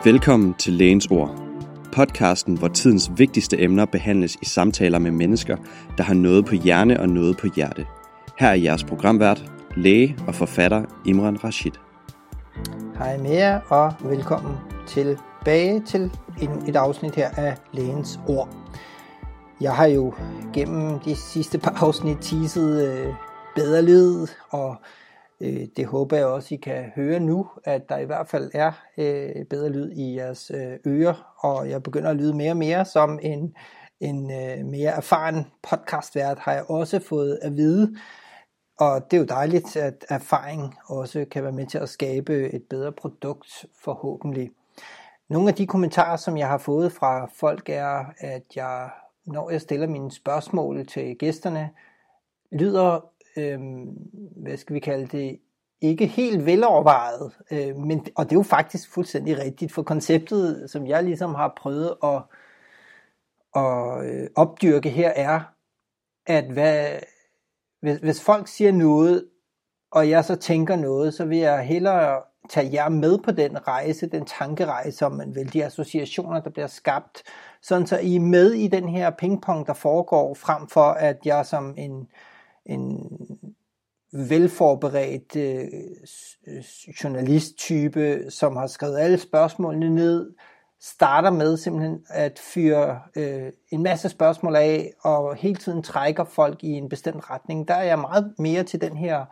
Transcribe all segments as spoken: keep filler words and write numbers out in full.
Velkommen til Lægens Ord, podcasten, hvor tidens vigtigste emner behandles i samtaler med mennesker, der har noget på hjerne og noget på hjerte. Her er jeres programvært, læge og forfatter Imran Rashid. Hej med jer, og velkommen tilbage til endnu et afsnit her af Lægens Ord. Jeg har jo gennem de sidste par afsnit teaset øh, bedre lyd, og øh, det håber jeg også, I kan høre nu, at der i hvert fald er øh, bedre lyd i jeres øh, ører, og jeg begynder at lyde mere og mere som en, en øh, mere erfaren podcastvært, har jeg også fået at vide. Og det er jo dejligt, at erfaring også kan være med til at skabe et bedre produkt, forhåbentlig. Nogle af de kommentarer, som jeg har fået fra folk, er, at jeg, når jeg stiller mine spørgsmål til gæsterne, lyder, øh, hvad skal vi kalde det, ikke helt velovervejet. Øh, men, og det er jo faktisk fuldstændig rigtigt, for konceptet, som jeg ligesom har prøvet at, at øh, opdyrke her, er, at hvad... Hvis, hvis folk siger noget, og jeg så tænker noget, så vil jeg hellere tage jer med på den rejse, den tankerejse, om man vil, de associationer, der bliver skabt, sådan så I er med i den her pingpong, der foregår, frem for at jeg som en, en velforberedt øh, journalisttype, som har skrevet alle spørgsmålene ned, starter med simpelthen at fyre øh, en masse spørgsmål af, og hele tiden trækker folk i en bestemt retning. Der er jeg meget mere til den her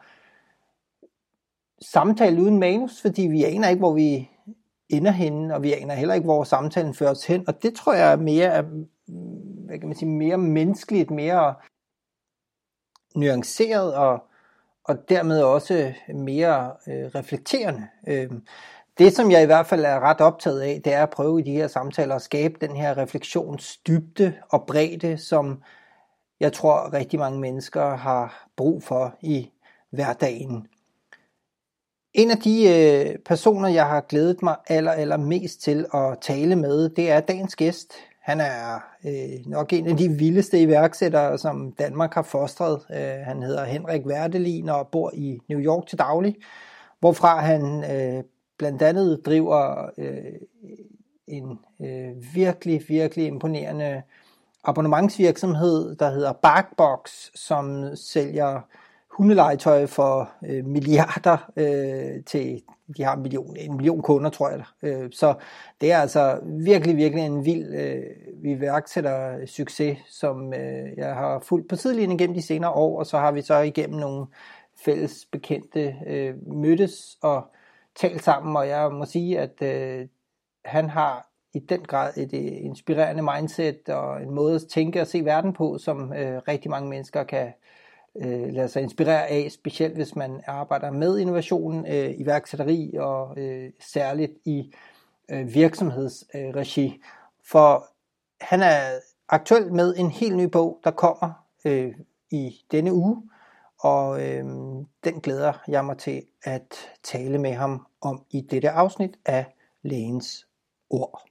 samtale uden manus, fordi vi aner ikke, hvor vi ender henne, og vi aner heller ikke, hvor samtalen fører os hen. Og det tror jeg er mere, hvad kan man sige, mere menneskeligt, mere nuanceret, og, og dermed også mere øh, reflekterende. Øh, Det, som jeg i hvert fald er ret optaget af, det er at prøve i de her samtaler at skabe den her refleksionsdybde og bredde, som jeg tror rigtig mange mennesker har brug for i hverdagen. En af de øh, personer, jeg har glædet mig aller, aller mest til at tale med, det er dagens gæst. Han er øh, nok en af de vildeste iværksættere, som Danmark har fostret. Øh, han hedder Henrik Werdelin og bor i New York til daglig, hvorfra han øh, blandt andet driver øh, en øh, virkelig, virkelig imponerende abonnementsvirksomhed, der hedder Barkbox, som sælger hundelegetøj for øh, milliarder øh, til, de har en million, en million kunder, tror jeg. Øh, så det er altså virkelig, virkelig en vild øh, iværksætter succes, som øh, jeg har fulgt på sidelinjen gennem de senere år, og så har vi så igennem nogle fælles bekendte øh, mødtes og talt sammen, og jeg må sige, at øh, han har i den grad et, et inspirerende mindset og en måde at tænke og se verden på, som øh, rigtig mange mennesker kan øh, lade sig inspirere af, specielt hvis man arbejder med innovation, øh, iværksætteri og øh, særligt i øh, virksomhedsregi. Øh, For han er aktuelt med en helt ny bog, der kommer øh, i denne uge, og øh, den glæder jeg mig til at tale med ham om i dette afsnit af Lægens Ord.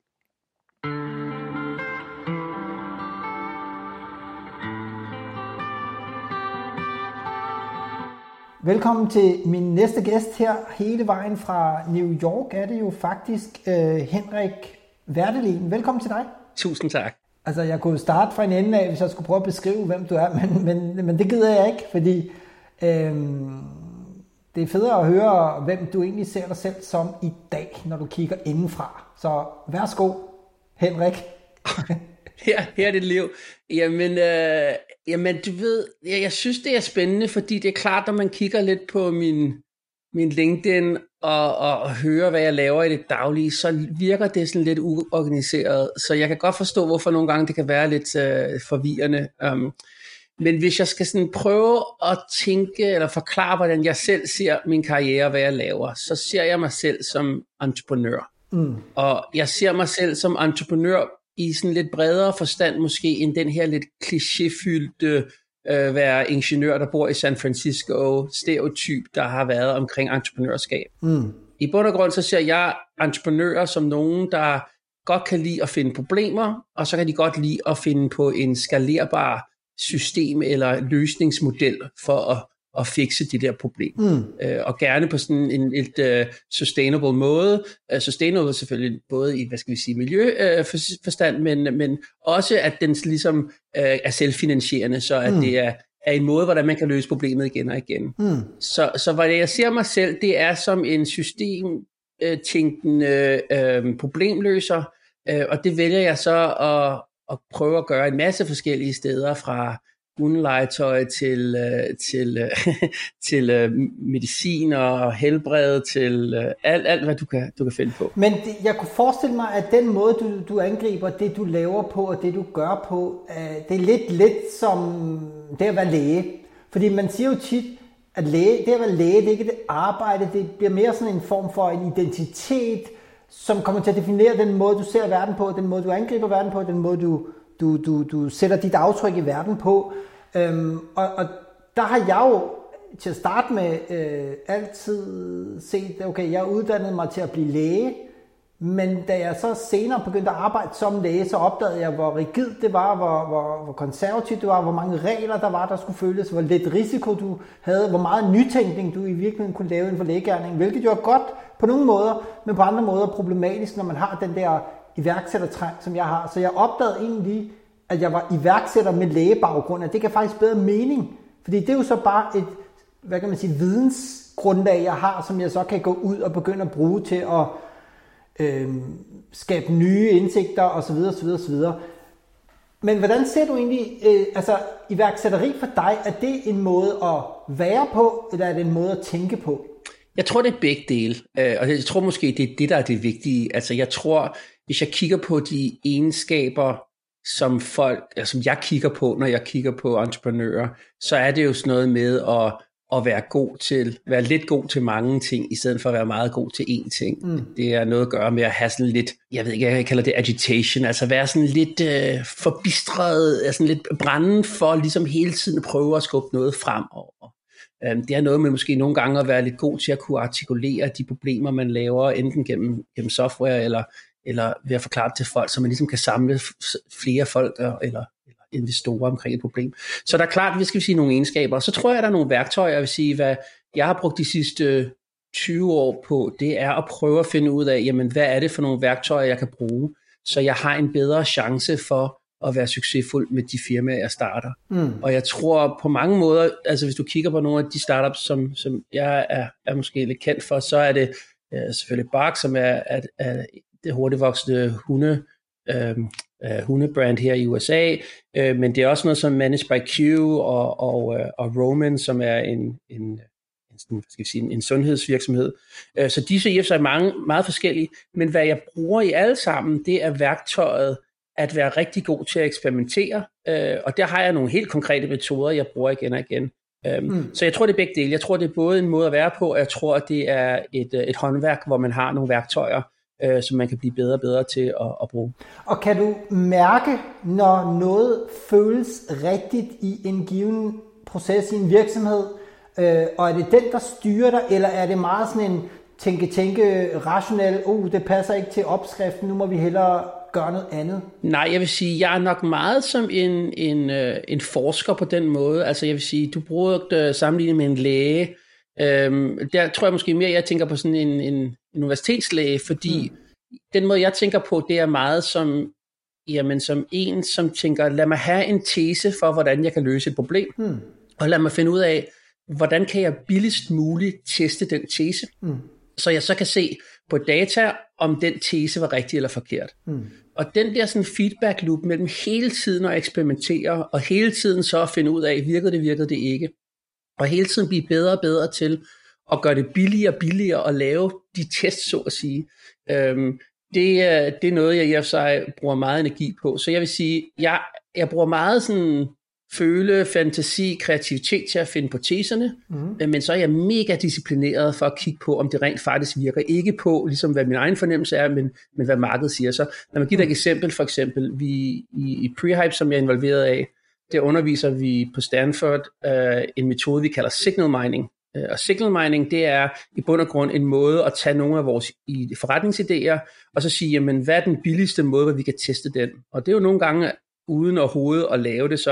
Velkommen til min næste gæst her, hele vejen fra New York er det jo faktisk øh, Henrik Werdelin. Velkommen til dig. Tusind tak. Altså, jeg kunne starte fra en ende af, hvis jeg skulle prøve at beskrive, hvem du er, men, men, men det gider jeg ikke, fordi øhm, det er federe at høre, hvem du egentlig ser dig selv som i dag, når du kigger indenfra. Så værsgo, Henrik. her, her er dit liv. Jamen, øh, jamen du ved, jeg, jeg synes, det er spændende, fordi det er klart, når man kigger lidt på min, min LinkedIn og, og, og hører, hvad jeg laver i det daglige, så virker det sådan lidt uorganiseret. Så jeg kan godt forstå, hvorfor nogle gange det kan være lidt øh, forvirrende. Um, men hvis jeg skal sådan prøve at tænke eller forklare, hvordan jeg selv ser min karriere, hvad jeg laver, så ser jeg mig selv som entreprenør. Mm. Og jeg ser mig selv som entreprenør i sådan lidt bredere forstand måske, end den her lidt klichéfyldte øh, være ingeniør, der bor i San Francisco, stereotyp, der har været omkring entreprenørskab. Mm. I bund og grund så ser jeg entreprenører som nogen, der godt kan lide at finde problemer, og så kan de godt lide at finde på en skalerbar system eller løsningsmodel for at, at fikse det der problem. Mm. Øh, og gerne på sådan en et uh, sustainable måde. Uh, sustainable selvfølgelig både i, hvad skal vi sige, miljøforstand, uh, men, men også at den ligesom uh, er selvfinansierende, så at mm. det er, er en måde, hvordan man kan løse problemet igen og igen. Mm. Så, så hvad jeg ser mig selv, det er som en systemtænkende uh, problemløser, uh, og det vælger jeg så at, at prøve at gøre en masse forskellige steder, fra hundelegetøj til, øh, til, øh, til øh, medicin og helbred, til øh, alt, alt, hvad du kan, du kan finde på. Men det, jeg kunne forestille mig, at den måde, du, du angriber det, du laver på, og det, du gør på, øh, det er lidt lidt som det at være læge. Fordi man siger jo tit, at læge, det at være læge, det er ikke et arbejde, det bliver mere sådan en form for en identitet, som kommer til at definere den måde, du ser verden på, den måde, du angriber verden på, den måde, du Du, du, du sætter dit aftryk i verden på. Øhm, og, og der har jeg jo til at starte med øh, altid set, okay, jeg uddannede mig til at blive læge, men da jeg så senere begyndte at arbejde som læge, så opdagede jeg, hvor rigid det var, hvor, hvor, hvor konservativt det var, hvor mange regler der var, der skulle følges, hvor lidt risiko du havde, hvor meget nytænkning du i virkeligheden kunne lave inden for lægegerningen, hvilket jo er godt på nogle måder, men på andre måder problematisk, når man har den der iværksættertræng, som jeg har. Så jeg opdagede egentlig, at jeg var iværksætter med lægebaggrund, at det kan faktisk bedre mening. Fordi det er jo så bare et, hvad kan man sige, vidensgrundlag, jeg har, som jeg så kan gå ud og begynde at bruge til at øh, skabe nye indsigter osv. osv. osv. Men hvordan ser du egentlig, øh, altså iværksætteri for dig, er det en måde at være på, eller er det en måde at tænke på? Jeg tror, det er begge dele, og jeg tror måske, det er det, der er det vigtige. Altså jeg tror, hvis jeg kigger på de egenskaber, som folk, eller som jeg kigger på, når jeg kigger på entreprenører, så er det jo sådan noget med at, at være god til, være lidt god til mange ting, i stedet for at være meget god til én ting. Mm. Det er noget at gøre med at have sådan lidt, jeg ved ikke, jeg kalder det agitation, altså være sådan lidt øh, forbistret, altså lidt brændende for ligesom hele tiden at prøve at skubbe noget fremover. Det er noget med måske nogle gange at være lidt god til at kunne artikulere de problemer, man laver, enten gennem, gennem software, eller, eller ved at forklare det til folk, så man ligesom kan samle flere folk, eller, eller investorer omkring et problem. Så der er klart, vi skal sige nogle egenskaber. Så tror jeg, der er nogle værktøjer, jeg vil sige, hvad jeg har brugt de sidste tyve år på, det er at prøve at finde ud af, jamen, hvad er det for nogle værktøjer, jeg kan bruge, så jeg har en bedre chance for at være succesfuld med de firmaer, jeg starter. Mm. Og jeg tror på mange måder, altså hvis du kigger på nogle af de startups, som, som jeg er, er måske lidt kendt for, så er det uh, selvfølgelig Bark, som er, er, er det hurtigt voksende hunde, uh, uh, hundebrand her i U S A, uh, men det er også noget som Managed by Q og, og, uh, og Roman, som er en, en, en, hvad skal jeg sige, en, en sundhedsvirksomhed. Uh, så de er så mange, meget forskellige, men hvad jeg bruger i alle sammen, det er værktøjet at være rigtig god til at eksperimentere, øh, og der har jeg nogle helt konkrete metoder, jeg bruger igen og igen. Um, mm. Så jeg tror, det er begge dele. Jeg tror, det er både en måde at være på, og jeg tror, at det er et, et håndværk, hvor man har nogle værktøjer, øh, som man kan blive bedre og bedre til at, at bruge. Og kan du mærke, når noget føles rigtigt i en given proces i en virksomhed, øh, og er det den, der styrer dig, eller er det meget sådan en tænke-tænke rationel, oh, det passer ikke til opskriften, nu må vi hellere gøre noget andet? Nej, jeg vil sige, jeg er nok meget som en, en, en forsker på den måde. Altså jeg vil sige, du bruger sammenlignet med en læge. Øhm, der tror jeg måske mere, jeg tænker på sådan en, en universitetslæge, fordi hmm. den måde, jeg tænker på, det er meget som, jamen, som en, som tænker, lad mig have en tese for, hvordan jeg kan løse et problem. Hmm. Og lad mig finde ud af, hvordan kan jeg billigst muligt teste den tese. Hmm. Så jeg så kan se på data, om den tese var rigtig eller forkert. Mm. Og den der sådan feedback loop mellem hele tiden at eksperimentere, og hele tiden så at finde ud af, virkede det, virkede det ikke. Og hele tiden blive bedre og bedre til at gøre det billigere og billigere at lave de tests, så at sige. Øhm, det, det er noget, jeg i og for sig bruger meget energi på. Så jeg vil sige, jeg, jeg bruger meget sådan føle, fantasi, kreativitet til at finde på teserne, mm. men så er jeg mega disciplineret for at kigge på, om det rent faktisk virker. Ikke på, ligesom hvad min egen fornemmelse er, men, men hvad markedet siger. Så lad mig give dig et eksempel. For eksempel, vi i, i Prehype, som jeg er involveret af, der underviser vi på Stanford øh, en metode, vi kalder signal mining. Øh, og signal mining, det er i bund og grund en måde at tage nogle af vores i, forretningsidéer, og så sige, jamen, hvad er den billigste måde, hvor vi kan teste den? Og det er jo nogle gange uden overhovedet at lave det, så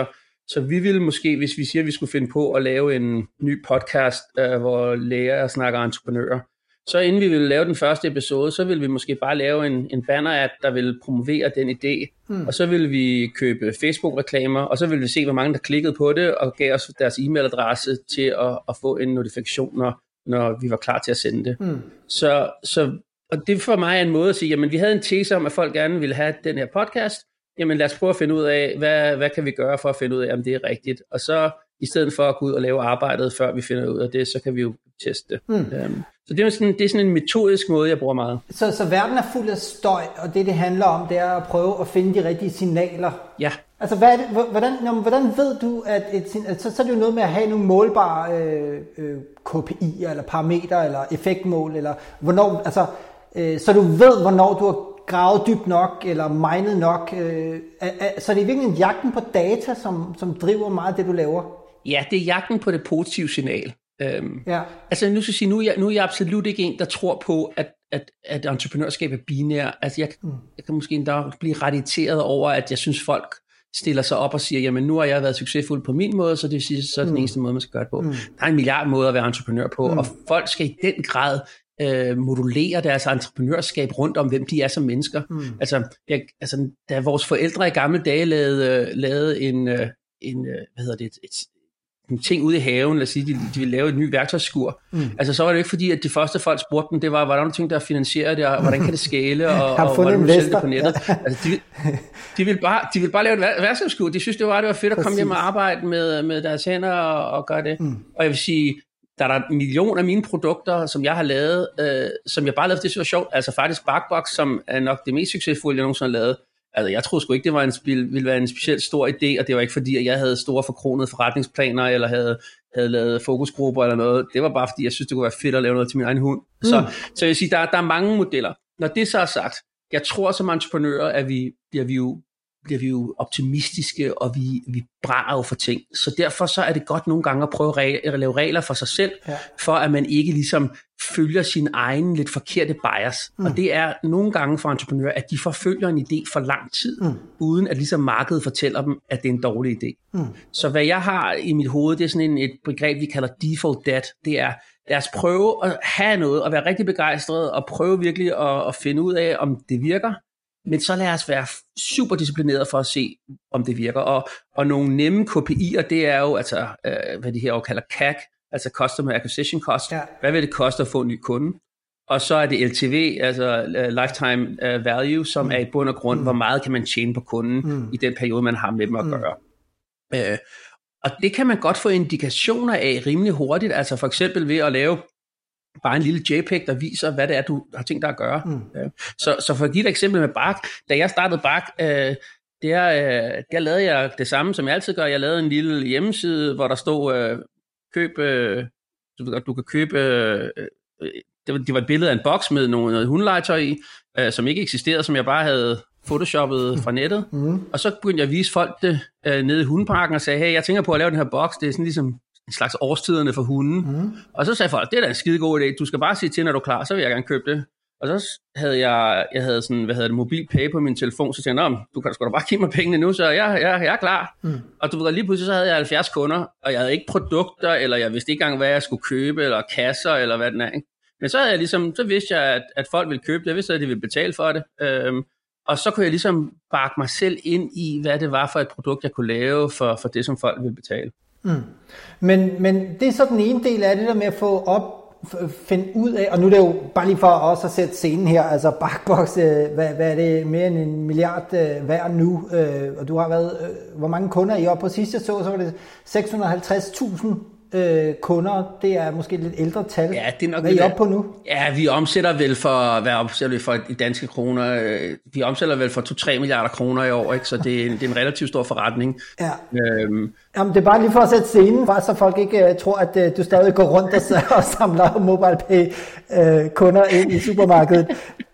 Så vi ville måske, hvis vi siger, at vi skulle finde på at lave en ny podcast, øh, hvor læger snakker entreprenører, så inden vi ville lave den første episode, så ville vi måske bare lave en, en banner-app, der ville promovere den idé, mm. og så ville vi købe Facebook-reklamer, og så ville vi se, hvor mange der klikkede på det, og gav os deres e-mailadresse til at, at få en notifikation, når, når vi var klar til at sende det. Mm. Så, så, og det for mig er en måde at sige, jamen vi havde en tese om, at folk gerne ville have den her podcast, jamen lad os prøve at finde ud af, hvad, hvad kan vi gøre for at finde ud af, om det er rigtigt, og så i stedet for at gå ud og lave arbejdet, før vi finder ud af det, så kan vi jo teste det. Mm. Um, så det er, sådan, det er sådan en metodisk måde, jeg bruger meget. Så, så verden er fuld af støj, og det det handler om, det er at prøve at finde de rigtige signaler. Ja. Altså, hvad er det, hvordan, jamen, hvordan ved du, at et, så, så er det jo noget med at have nogle målbare øh, øh, K P I'er, eller parametre, eller effektmål, eller hvornår, altså, øh, så du ved, hvornår du har gravet dybt nok, eller minet nok. Øh, øh, så det er virkelig jagten på data, som, som driver meget af det, du laver? Ja, det er jagten på det positive signal. Øhm, ja. Altså nu skal jeg sige, nu er, jeg, nu er jeg absolut ikke en, der tror på, at, at, at entreprenørskab er binær. Altså jeg, mm. jeg kan måske endda blive ret irriteret over, at jeg synes, folk stiller sig op og siger, jamen nu har jeg været succesfuld på min måde, så det vil sige, så er det den eneste måde, man skal gøre det på. Mm. Der er en milliard måder at være entreprenør på, mm. og folk skal i den grad øh, modulere deres entreprenørskab rundt om, hvem de er som mennesker. Mm. Altså, jeg, altså, da vores forældre i gamle dage lavede, lavede en, en, hvad hedder det, et, et en ting ude i haven, lad os sige, de, de ville lave et nyt værktøjsskur. Mm. Altså så var det ikke fordi, at de første folk spurgte dem, det var, hvordan ting der finansierer det, og hvordan kan det skale, og, og hvordan du sælger det på nettet. Ja. Altså, de, de, ville bare, de ville bare lave et værktøjskur. De synes, det var, det var fedt at komme Præcis. hjem og arbejde med, med deres hænder og, og gøre det. Mm. Og jeg vil sige, der er der en million af mine produkter, som jeg har lavet, øh, som jeg bare lavede, det var sjovt. Altså faktisk Barkbox, som er nok det mest succesfulde, jeg nogensinde har lavet. Altså, jeg troede sgu ikke, det var en spil, ville være en specielt stor idé, og det var ikke fordi, at jeg havde store forkronede forretningsplaner, eller havde, havde lavet fokusgrupper eller noget. Det var bare fordi, jeg synes, det kunne være fedt at lave noget til min egen hund. Mm. Så, så jeg vil sige, der, der er mange modeller. Når det så er sagt, jeg tror som entreprenører, at vi bliver vi jo, bliver vi jo optimistiske, og vi, vi brænder jo for ting. Så derfor så er det godt nogle gange at prøve at lave regler for sig selv, ja. for at man ikke ligesom følger sin egen lidt forkerte bias. Mm. Og det er nogle gange for entreprenører, at de forfølger en idé for lang tid, mm. uden at ligesom markedet fortæller dem, at det er en dårlig idé. Mm. Så hvad jeg har i mit hoved, det er sådan en, et begreb, vi kalder default debt. Det er, lad os prøve at have noget, og være rigtig begejstret, og prøve virkelig at, at finde ud af, om det virker. Men så lad os være super disciplineret for at se, om det virker. Og, og nogle nemme K P I'er, det er jo, altså, øh, hvad de her kalder C A C, altså Customer Acquisition Cost. Ja. Hvad vil det koste at få en ny kunde? Og så er det L T V, altså uh, Lifetime uh, Value, som mm. er i bund og grund, mm. hvor meget kan man tjene på kunden mm. i den periode, man har med dem at gøre. Mm. Øh, og det kan man godt få indikationer af rimelig hurtigt, altså for eksempel ved at lave bare en lille JPEG, der viser, hvad det er, du har tænkt dig at gøre. Mm. Ja. Så, så for at give et eksempel med Bark, da jeg startede Bark, øh, der, øh, der lavede jeg det samme, som jeg altid gør. Jeg lavede en lille hjemmeside, hvor der stod, øh, køb, øh, du, du kan købe, øh, det, var, det var et billede af en boks med noget, noget hundelegetøj i, øh, som ikke eksisterede, som jeg bare havde photoshoppet fra nettet. Mm. Og så begyndte jeg at vise folk det øh, nede i hundeparken og sagde, hey, jeg tænker på at lave den her boks, det er sådan ligesom en slags årstiderne for hunden. Mm. Og så sagde folk, det er da en skide god idé, du skal bare sige til, når du er klar, så vil jeg gerne købe det. Og så havde jeg, jeg havde sådan, hvad hedder det, mobil pay på min telefon, så tænkte jeg, du kan sgu da bare give mig pengene nu, så jeg, jeg, jeg er klar. Mm. Og du ved, lige pludselig så havde jeg halvfjerds kunder, og jeg havde ikke produkter, eller jeg vidste ikke engang, hvad jeg skulle købe, eller kasser, eller hvad den er. Ikke? Men så havde jeg ligesom, så vidste jeg, at, at folk ville købe det, jeg vidste, at de ville betale for det. Øhm, og så kunne jeg ligesom bakke mig selv ind i, hvad det var for et produkt, jeg kunne lave for, for det, som folk ville betale. Mm. Men, men det er så den ene del af det der med at få op, finde ud af, og nu er det jo bare lige for os at sætte scenen her, altså Barkbox, øh, hvad, hvad er det, mere end en milliard øh, værd nu, øh, og du har været, øh, hvor mange kunder er I oppe på sidst jeg så, så var det seks hundrede og halvtreds tusind øh, kunder, det er måske lidt ældre tal. Ja, det er nok. Hvad er I oppe på nu? Ja, vi omsætter vel for, hvad omsætter vi for i danske kroner, vi omsætter vel for to til tre milliarder kroner i år, ikke? Så det er, en, det er en relativt stor forretning. Ja. Øhm, Jamen, det er bare lige for at sætte scenen, bare så folk ikke uh, tror, at uh, du stadig går rundt og, og samler MobilePay uh, kunder ind i supermarkedet.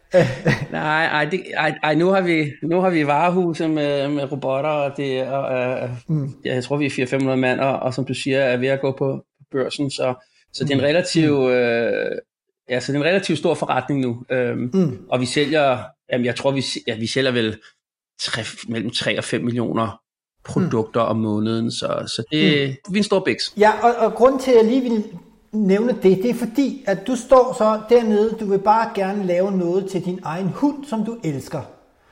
Nej, ej, det, ej, ej, nu har vi nu har vi varehuse med, med robotter, og det og, uh, mm. jeg tror vi er fire til fem hundrede mand, og, og som du siger er ved at gå på børsen, så så det er en relativ mm. øh, ja, så det er en relativt stor forretning nu. Øhm, mm. Og vi sælger, jamen jeg tror vi ja, vi sælger vel tre, mellem tre og fem millioner produkter mm. om måneden, så, så det, mm. det er en stor biks. Ja, og, og grund til, at jeg lige vil nævne det, det er fordi, at du står så dernede, du vil bare gerne lave noget til din egen hund, som du elsker.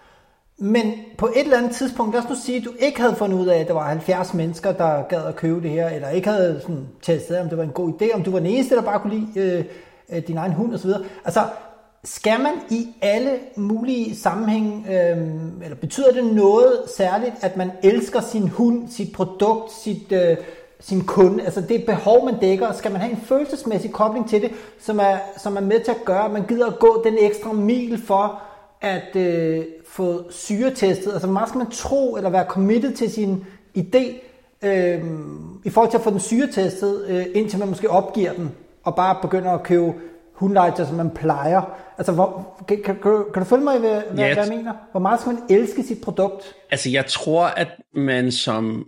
Men på et eller andet tidspunkt, lad os nu sige, at du ikke havde fundet ud af, at der var halvfjerds mennesker, der gad at købe det her, eller ikke havde sådan, testet, om det var en god idé, om du var den eneste, der bare kunne lide øh, din egen hund osv. Altså, skal man i alle mulige sammenhæng, øh, eller betyder det noget særligt, at man elsker sin hund, sit produkt, sit, øh, sin kunde, altså det behov, man dækker, skal man have en følelsesmæssig kobling til det, som er, som er med til at gøre, at man gider at gå den ekstra mil for at øh, få syretestet, altså hvor meget skal man tro, eller være committed til sin idé, øh, i forhold til at få den syretestet, øh, indtil man måske opgiver den, og bare begynder at købe hundelegetøj, som man plejer. Altså, hvor, kan, kan, kan du følge mig, hvad, hvad, ja, hvad jeg mener? Hvor meget skal man elske sit produkt? Altså, jeg tror, at man som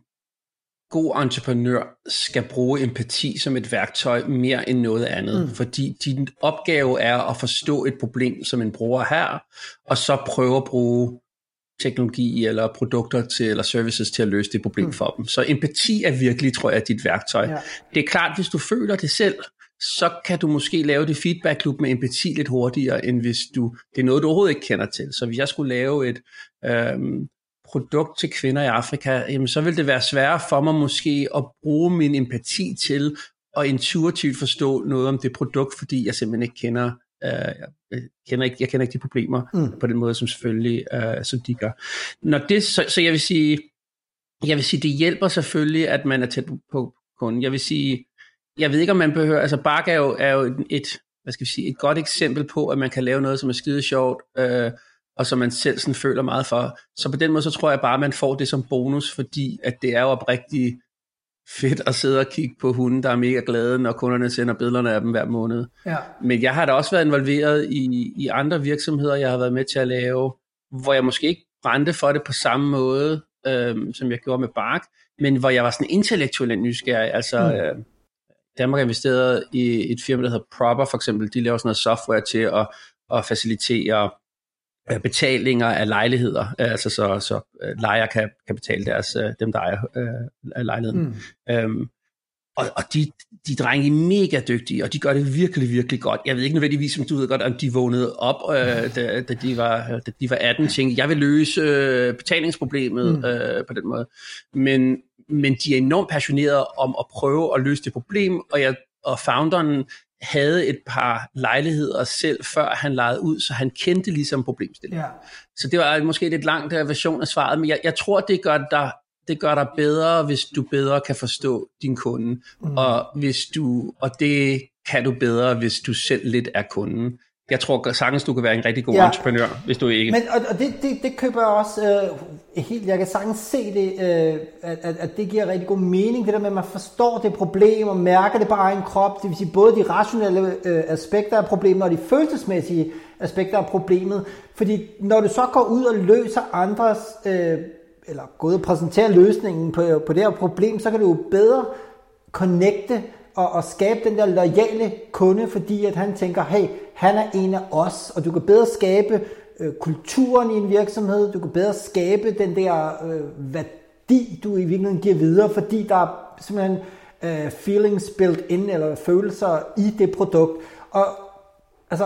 god entreprenør skal bruge empati som et værktøj mere end noget andet, mm. fordi din opgave er at forstå et problem, som en bruger her, og så prøve at bruge teknologi eller produkter til, eller services til at løse det problem mm. for dem. Så empati er virkelig, tror jeg, dit værktøj. Ja. Det er klart, hvis du føler det selv, så kan du måske lave det feedback loop med empati lidt hurtigere, end hvis du, det er noget, du overhovedet ikke kender til. Så hvis jeg skulle lave et øhm, produkt til kvinder i Afrika, jamen, så vil det være sværere for mig måske at bruge min empati til at intuitivt forstå noget om det produkt, fordi jeg simpelthen ikke kender, øh, jeg, kender ikke, jeg kender ikke de problemer mm. på den måde, som selvfølgelig øh, som de gør. Når det, så, så jeg vil sige, jeg vil sige, det hjælper selvfølgelig, at man er tæt på kunden. Jeg vil sige, jeg ved ikke, om man behøver, altså Bark er jo, er jo et, hvad skal vi sige, et godt eksempel på, at man kan lave noget, som er skide sjovt, øh, og som man selv sådan føler meget for. Så på den måde, så tror jeg bare, at man får det som bonus, fordi at det er jo oprigtigt fedt at sidde og kigge på hunde, der er mega glade, når kunderne sender billederne af dem hver måned. Ja. Men jeg har da også været involveret i, i andre virksomheder, jeg har været med til at lave, hvor jeg måske ikke brændte for det på samme måde, øh, som jeg gjorde med Bark, men hvor jeg var sådan intellektuelt nysgerrig, altså... Mm. Øh, Danmark investerede i et firma, der hedder Proper for eksempel. De laver sådan noget software til at, at facilitere betalinger af lejligheder, altså så, så lejer kan, kan betale deres, dem der ejer øh, lejligheden. Mm. Øhm, og og de, de drenge er mega dygtige, og de gør det virkelig, virkelig godt. Jeg ved ikke nødvendigvis, om du ved godt, om de vågnede op, øh, da, da, de var, da de var atten, tænkte, jeg vil løse øh, betalingsproblemet mm. øh, på den måde. Men men de er enormt passionerede om at prøve at løse det problem, og, jeg, og founderen havde et par lejligheder selv, før han lejede ud, så han kendte ligesom problemstillingen. Ja. Så det var måske lidt langt der version af svaret, men jeg, jeg tror, det gør dig, det gør dig bedre, hvis du bedre kan forstå din kunde, mm. og, hvis du, og det kan du bedre, hvis du selv lidt er kunden. Jeg tror sagtens, du kan være en rigtig god ja. entreprenør, hvis du ikke... Men, og, og det, det, det køber jeg også øh, helt... Jeg kan sagtens se det, øh, at, at, at det giver rigtig god mening, det der med, at man forstår det problem og mærker det på egen krop. Det vil sige både de rationelle øh, aspekter af problemet og de følelsesmæssige aspekter af problemet. Fordi når du så går ud og løser andres... Øh, eller går ud og præsenterer løsningen på, på det her problem, så kan du jo bedre connecte og, og skabe den der loyale kunde, fordi at han tænker, hey, han er en af os, og du kan bedre skabe øh, kulturen i en virksomhed, du kan bedre skabe den der øh, værdi, du i virkeligheden giver videre, fordi der er simpelthen øh, feelings built in, eller følelser i det produkt. Og altså,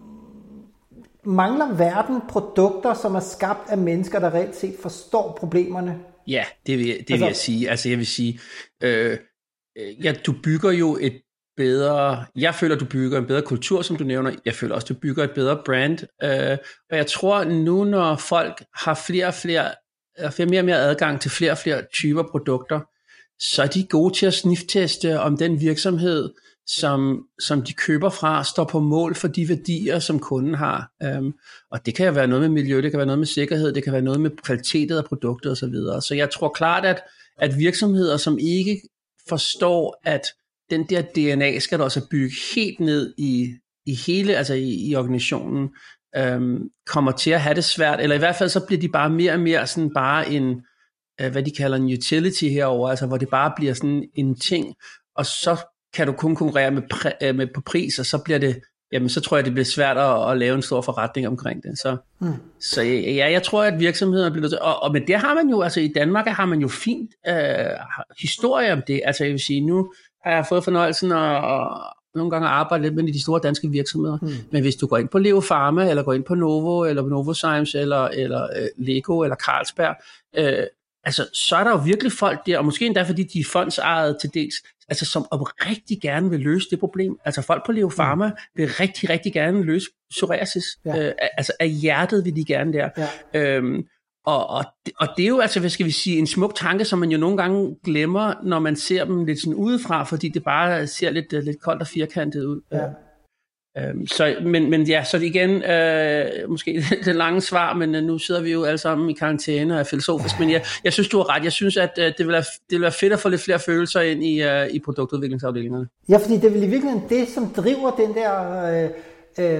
mangler verden produkter, som er skabt af mennesker, der reelt set forstår problemerne? Ja, det vil, det altså, vil jeg sige. Altså jeg vil sige, øh, ja, du bygger jo et bedre, jeg føler, du bygger en bedre kultur, som du nævner. Jeg føler også, du bygger et bedre brand. Øh, og jeg tror nu, når folk har flere og flere, flere mere og mere adgang til flere og flere typer produkter, så er de gode til at snifteste, om den virksomhed, som, som de køber fra, står på mål for de værdier, som kunden har. Um, og det kan jo være noget med miljø, det kan være noget med sikkerhed, det kan være noget med kvaliteten af produktet osv. Så, så jeg tror klart, at, at virksomheder, som ikke forstår, at den der D N A skal der også bygge helt ned i, i hele, altså i, i organisationen, um, kommer til at have det svært, eller i hvert fald så bliver de bare mere og mere sådan bare en, uh, hvad de kalder en utility herover, altså hvor det bare bliver sådan en ting, og så kan du kun konkurrere med, præ, med på pris, og så bliver det jamen så tror jeg, det bliver svært at, at lave en stor forretning omkring det. Så, mm. så ja, jeg tror, at virksomheder bliver til, og, og men det har man jo, altså i Danmark har man jo fint øh, historie om det. Altså jeg vil sige, nu har jeg fået fornøjelsen at, at nogle gange arbejde lidt med de store danske virksomheder. Mm. Men hvis du går ind på Leo Pharma, eller går ind på Novo, eller Novozymes, eller, eller øh, Lego, eller Carlsberg, øh, altså, så er der jo virkelig folk der, og måske endda fordi de er fondsejede til dels, altså som rigtig gerne vil løse det problem. Altså folk på Leo Pharma mm. vil rigtig, rigtig gerne løse psoriasis. Ja. Øh, altså af hjertet vil de gerne der. Ja. Øhm, og, og, det, og det er jo altså, hvad skal vi sige, en smuk tanke, som man jo nogle gange glemmer, når man ser dem lidt sådan udefra, fordi det bare ser lidt, lidt koldt og firkantet ud. Ja. Øhm, så, men, men ja, så igen, øh, måske det lange svar, men øh, nu sidder vi jo alle sammen i karantæne og er filosofisk, men jeg, jeg synes, du har ret. Jeg synes, at øh, det, vil være, det vil være fedt at få lidt flere følelser ind i, øh, i produktudviklingsafdelingerne. Ja, fordi det er vel i virkeligheden det, som driver den der, øh, øh,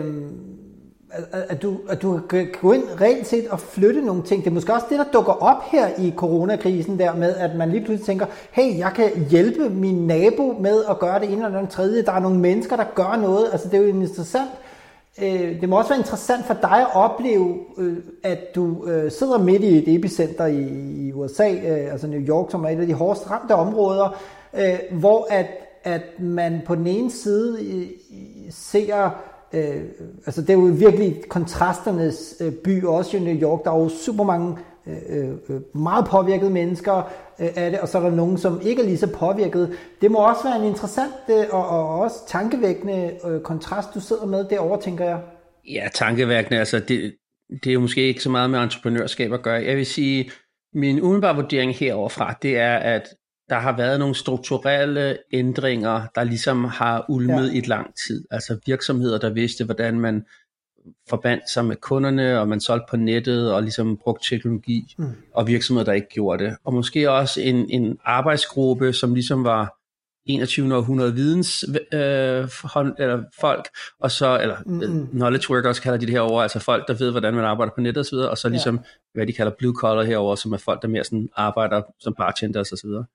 at, at, du, at du kan gå ind reelt set og flytte nogle ting. Det er måske også det, der dukker op her i coronakrisen der med, at man lige pludselig tænker, hey, jeg kan hjælpe min nabo med at gøre det ene eller andet tredje. Der er nogle mennesker, der gør noget. Altså det er jo interessant. Øh, det må også være interessant for dig at opleve, øh, at du øh, sidder midt i et epicenter i, i U S A, øh, altså New York, som er et af de hårdest ramte områder, øh, hvor at, at man på den ene side øh, ser Øh, altså det er jo virkelig kontrasternes øh, by, også i New York. Der er jo super mange øh, øh, meget påvirkede mennesker øh, af det, og så er der nogen, som ikke er lige så påvirket. Det må også være en interessant øh, og, og også tankevækkende øh, kontrast, du sidder med derovre, tænker jeg. Ja, tankevækkende, altså det, det er jo måske ikke så meget med entreprenørskab at gøre. Jeg vil sige, min umiddelbare vurdering heroverfra, det er, at der har været nogle strukturelle ændringer, der ligesom har ulmet ja. i et lang tid. Altså virksomheder, der vidste, hvordan man forbandt sig med kunderne, og man solgte på nettet, og ligesom brugte teknologi, mm. og virksomheder, der ikke gjorde det. Og måske også en, en arbejdsgruppe, som ligesom var enogtyvende århundrede videns øh, hånd, eller folk, og så, eller mm-hmm. knowledge workers kalder de det herovre, altså folk, der ved, hvordan man arbejder på nettet og så videre, og så ligesom, ja. hvad de kalder blue collar herover, som er folk, der mere sådan arbejder som bartenders og så videre.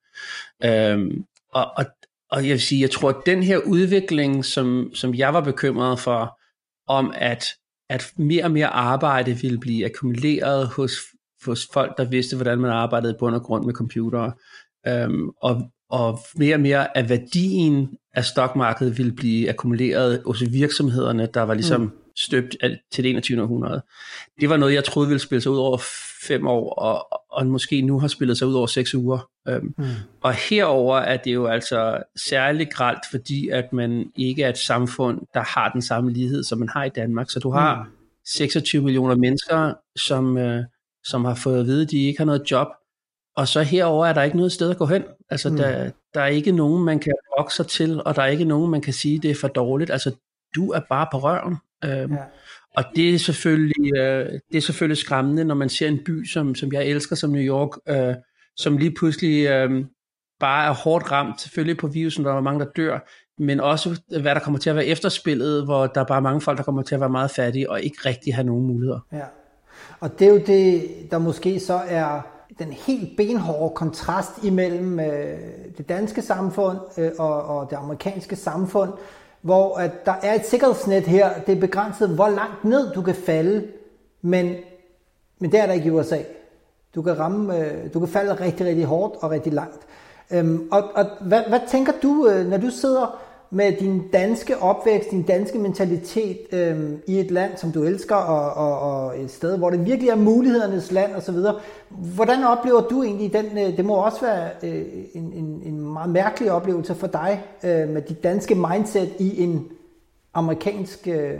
Øhm, og, og, og jeg vil sige, jeg tror, at den her udvikling, som, som jeg var bekymret for, om at, at mere og mere arbejde ville blive akkumuleret hos, hos folk, der vidste, hvordan man arbejdede i bund og grund med computere, øhm, og og mere og mere af værdien af stokmarkedet ville blive akkumuleret hos virksomhederne, der var ligesom støbt til det enogtyvende århundrede. Det var noget, jeg troede ville spille sig ud over fem år, og, og måske nu har spillet sig ud over seks uger. Um, mm. Og herover er det jo altså særligt grelt, fordi at man ikke er et samfund, der har den samme lighed, som man har i Danmark. Så du har mm. seksogtyve millioner mennesker, som, uh, som har fået at vide, at de ikke har noget job. Og så herover er der ikke noget sted at gå hen. Altså, mm. der, der er ikke nogen, man kan brokke sig til, og der er ikke nogen, man kan sige, det er for dårligt. Altså, du er bare på røven. Øhm, ja. Og det er, selvfølgelig, øh, det er selvfølgelig skræmmende, når man ser en by, som, som jeg elsker, som New York, øh, som lige pludselig øh, bare er hårdt ramt, selvfølgelig på virusen, der er mange, der dør, men også, hvad der kommer til at være efterspillet, hvor der er bare mange folk, der kommer til at være meget fattige, og ikke rigtig have nogen muligheder. Ja. Og det er jo det, der måske så er den helt benhårde kontrast imellem øh, det danske samfund øh, og, og det amerikanske samfund, hvor at der er et sikkerhedsnet her. Det er begrænset, hvor langt ned du kan falde, men, men det er der ikke i U S A. Du kan ramme, øh, du kan falde rigtig, rigtig hårdt og rigtig langt. Øhm, og og hvad, hvad tænker du, øh, når du sidder med din danske opvækst, din danske mentalitet øh, i et land, som du elsker, og, og, og et sted, hvor det virkelig er mulighedernes land osv. Hvordan oplever du egentlig den? Øh, det må også være øh, en, en, en meget mærkelig oplevelse for dig, øh, med dit danske mindset i en amerikansk øh,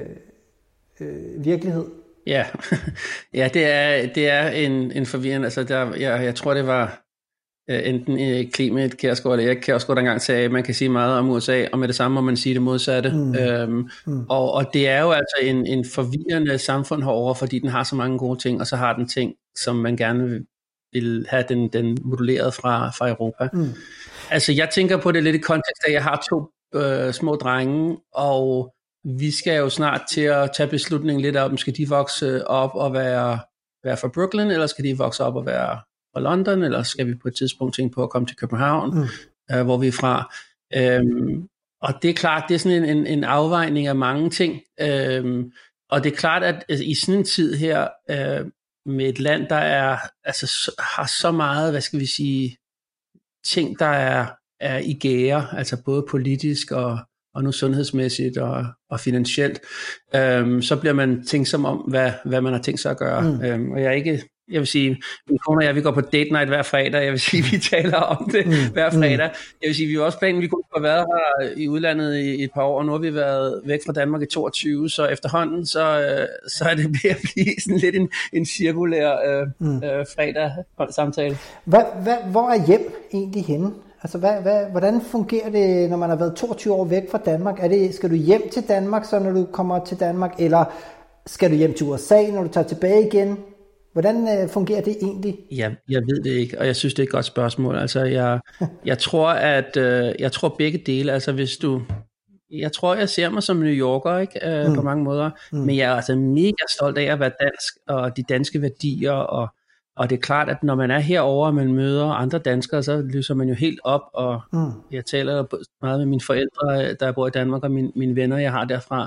øh, virkelighed. Ja, ja, det er det er en en forvirrende. Altså, der, jeg, jeg tror det var Uh, enten uh, Clement Kjærsgaard eller Erik Kjærsgaard, der engang sagde, at man kan sige meget om U S A, og med det samme må man sige det modsatte. Mm. Um, mm. Og, og det er jo altså en, en forvirrende samfund herovre, fordi den har så mange gode ting, og så har den ting, som man gerne vil have den, den moduleret fra, fra Europa. Mm. Altså jeg tænker på det lidt i kontekst af, at jeg har to uh, små drenge, og vi skal jo snart til at tage beslutningen lidt om, skal de vokse op og være, være fra Brooklyn, eller skal de vokse op og være fra London, eller skal vi på et tidspunkt tænke på at komme til København, mm. øh, hvor vi er fra. Øhm, og det er klart, det er sådan en, en, en afvejning af mange ting. Øhm, og det er klart, at altså, i sådan en tid her, øh, med et land, der er, altså, har så meget, hvad skal vi sige, ting, der er, er i gære, altså både politisk og, og nu sundhedsmæssigt og, og finansielt, øhm, så bliver man tænksom om, hvad, hvad man har tænkt sig at gøre. Mm. Øhm, og jeg er ikke... Jeg vil sige, min kone og jeg, vi går på date night hver fredag. Jeg vil sige, vi taler om det mm. hver fredag. Jeg vil sige, vi har også planen, vi kunne have været her i udlandet i et par år, og nu har vi været væk fra Danmark i toogtyve, så efterhånden, så, så er det ved at blive sådan lidt en, en cirkulær øh, mm. øh, fredag-samtale. Hvad, hvad, hvor er hjem egentlig henne? Altså, hvad, hvad, hvordan fungerer det, når man har været toogtyve år væk fra Danmark? Er det, skal du hjem til Danmark, så når du kommer til Danmark, eller skal du hjem til U S A, når du tager tilbage igen? Hvordan øh, fungerer det egentlig? Ja, jeg ved det ikke, og jeg synes, det er et godt spørgsmål. Altså, jeg, jeg tror, at øh, jeg tror begge dele. Altså, hvis du, jeg tror, jeg ser mig som New Yorker, ikke, øh, mm. på mange måder. Mm. Men jeg er altså mega stolt af at være dansk og de danske værdier. Og, og det er klart, at når man er herovre, og man møder andre danskere, så lyser man jo helt op. Og mm. jeg taler meget med mine forældre, der bor i Danmark, og mine, mine venner, jeg har derfra.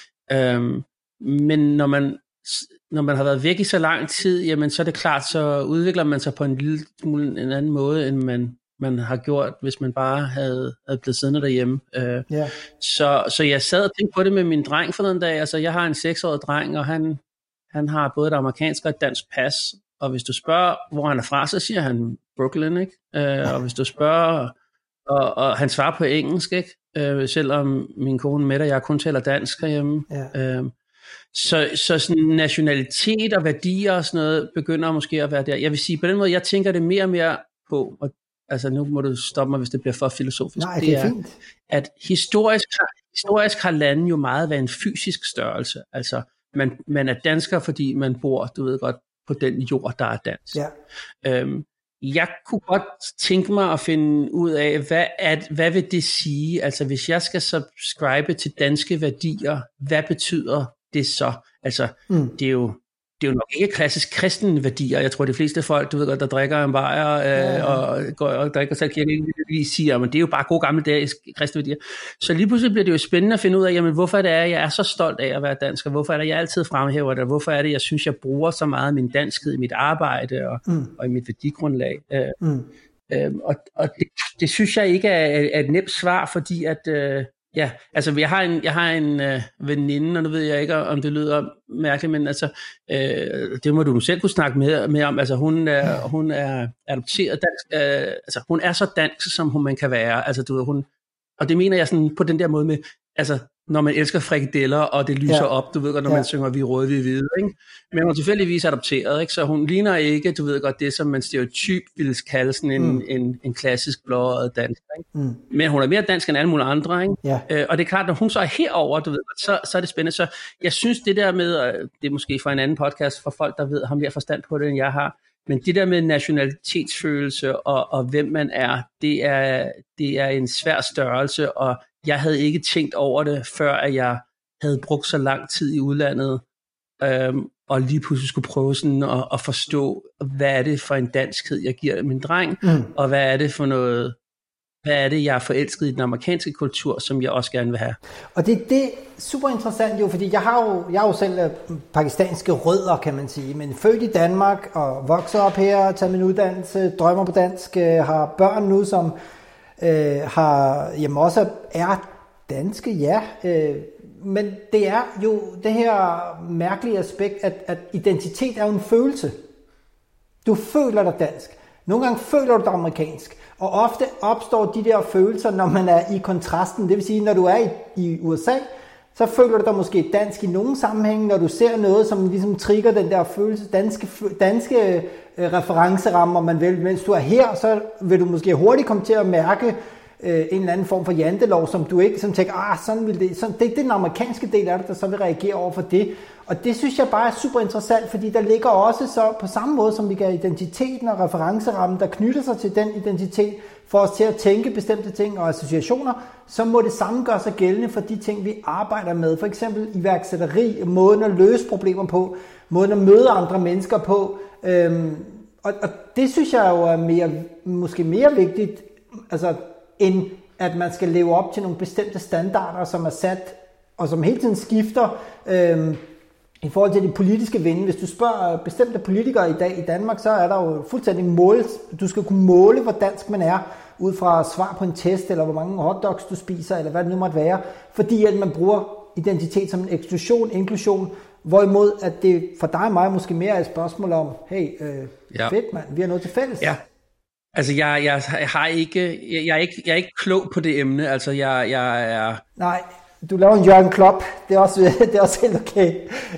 Øhm, men når man når man har været væk i så lang tid, jamen så er det klart, så udvikler man sig på en lille smule en anden måde, end man, man har gjort, hvis man bare havde, havde blevet siddende derhjemme. Uh, yeah. så, så jeg sad og tænkte på det med min dreng for den dag. Altså, jeg har en seksårig dreng, og han, han har både et amerikansk og et dansk pas. Og hvis du spørger, hvor han er fra, så siger han Brooklyn, ikke? Uh, og hvis du spørger, og, og han svarer på engelsk, ikke? Uh, selvom min kone Mette og jeg kun taler dansk herhjemme. Yeah. Uh, Så, så sådan nationalitet og værdier og sådan noget begynder måske at være der. Jeg vil sige, på den måde, jeg tænker det mere og mere på, og altså nu må du stoppe mig, hvis det bliver for filosofisk. Nej, det er, det er fint. At historisk, historisk har landet jo meget været en fysisk størrelse. Altså, man, man er dansker, fordi man bor, du ved godt, på den jord, der er dansk. Ja. Øhm, jeg kunne godt tænke mig at finde ud af, hvad, at, hvad vil det sige? Altså, hvis jeg skal subscribe til danske værdier, hvad betyder det så? Altså, mm. det er jo det er jo nok ikke klassisk kristne værdier. Jeg tror, de fleste folk, du ved godt, der drikker en bajer øh, ja. og går og drikker sig kirke, de siger, men det er jo bare gode gammeldags kristne værdier. Så lige pludselig bliver det jo spændende at finde ud af, jamen, hvorfor er det, at jeg er så stolt af at være dansk, og hvorfor er det, jeg altid fremhæver det, og hvorfor er det, jeg synes, jeg bruger så meget af min danskhed i mit arbejde og, mm. og i mit værdigrundlag. Øh, mm. øh, og og det, det synes jeg ikke er, er et nemt svar, fordi at øh, ja, altså jeg har en, jeg har en øh, veninde, og nu ved jeg ikke, om det lyder mærkeligt, men altså, øh, det må du selv kunne snakke med, med om. Altså hun er, hun er adopteret dansk, øh, altså hun er så dansk, som hun man kan være. Altså du ved, hun, og det mener jeg sådan på den der måde med, altså når man elsker frikadeller, og det lyser ja. op, du ved godt, når ja. man synger, vi er røde, vi er hvide, ikke? Men hun er tilfældigvis adopteret, ikke? Så hun ligner ikke, du ved godt, det som man stereotyp ville kalde sådan en, mm. en, en klassisk blåøjet dansk, ikke? Mm. Men hun er mere dansk end alle mulige andre, ikke? Ja. Øh, og det er klart, når hun så er herover, du ved godt, så, så er det spændende. Så jeg synes, det der med, det er måske for en anden podcast, for folk, der ved, har mere forstand på det, end jeg har, men det der med nationalitetsfølelse og, og hvem man er, det er, det er en svær størrelse, og jeg havde ikke tænkt over det, før at jeg havde brugt så lang tid i udlandet, øhm, og lige pludselig skulle prøve sådan at, at forstå, hvad er det for en danskhed, jeg giver min dreng, mm. og hvad er det for noget, hvad er det, jeg er forelsket i den amerikanske kultur, som jeg også gerne vil have. Og det, det er super interessant jo, fordi jeg har jo, jeg har jo selv pakistanske rødder, kan man sige, men født i Danmark og vokset op her, taget min uddannelse, drømmer på dansk, har børn nu, som øh, har, jamen også er danske, ja, øh, men det er jo det her mærkelige aspekt, at, at identitet er jo en følelse. Du føler dig dansk. Nogle gange føler du dig amerikansk. Og ofte opstår de der følelser, når man er i kontrasten. Det vil sige, når du er i, i U S A, så føler du dig måske dansk i nogle sammenhænge, når du ser noget, som ligesom trigger den der følelse, danske, danske øh, referencerammer, man vil. Mens du er her, så vil du måske hurtigt komme til at mærke øh, en eller anden form for jantelov, som du ikke som tænker, ah, sådan vil det. Sådan, det er den amerikanske del af det, der så vil reagere over for det. Og det synes jeg bare er super interessant, fordi der ligger også så på samme måde, som vi kan identiteten og referencerammen, der knytter sig til den identitet, for os til at tænke bestemte ting og associationer, så må det samme gøre sig gældende for de ting, vi arbejder med. For eksempel iværksætteri, måden at løse problemer på, måden at møde andre mennesker på. Øhm, og, og det synes jeg jo er mere, måske mere vigtigt, altså, end at man skal leve op til nogle bestemte standarder, som er sat, og som hele tiden skifter øh, i forhold til de politiske vinde. Hvis du spørger bestemte politikere i dag i Danmark, så er der jo fuldstændig mål. Du skal kunne måle, hvor dansk man er, ud fra svar på en test, eller hvor mange hotdogs du spiser, eller hvad det nu måtte være. Fordi at man bruger identitet som en eksklusion, inklusion, hvorimod at det for dig og mig måske mere er et spørgsmål om, hey, øh, ja. fedt mand, vi har noget til fælles. Ja. Altså, jeg, jeg, jeg har ikke, jeg, jeg, er ikke, jeg er ikke klog på det emne, altså, jeg, jeg er... Nej, du laver en Jørgen Klopp, det er også, det er også helt okay.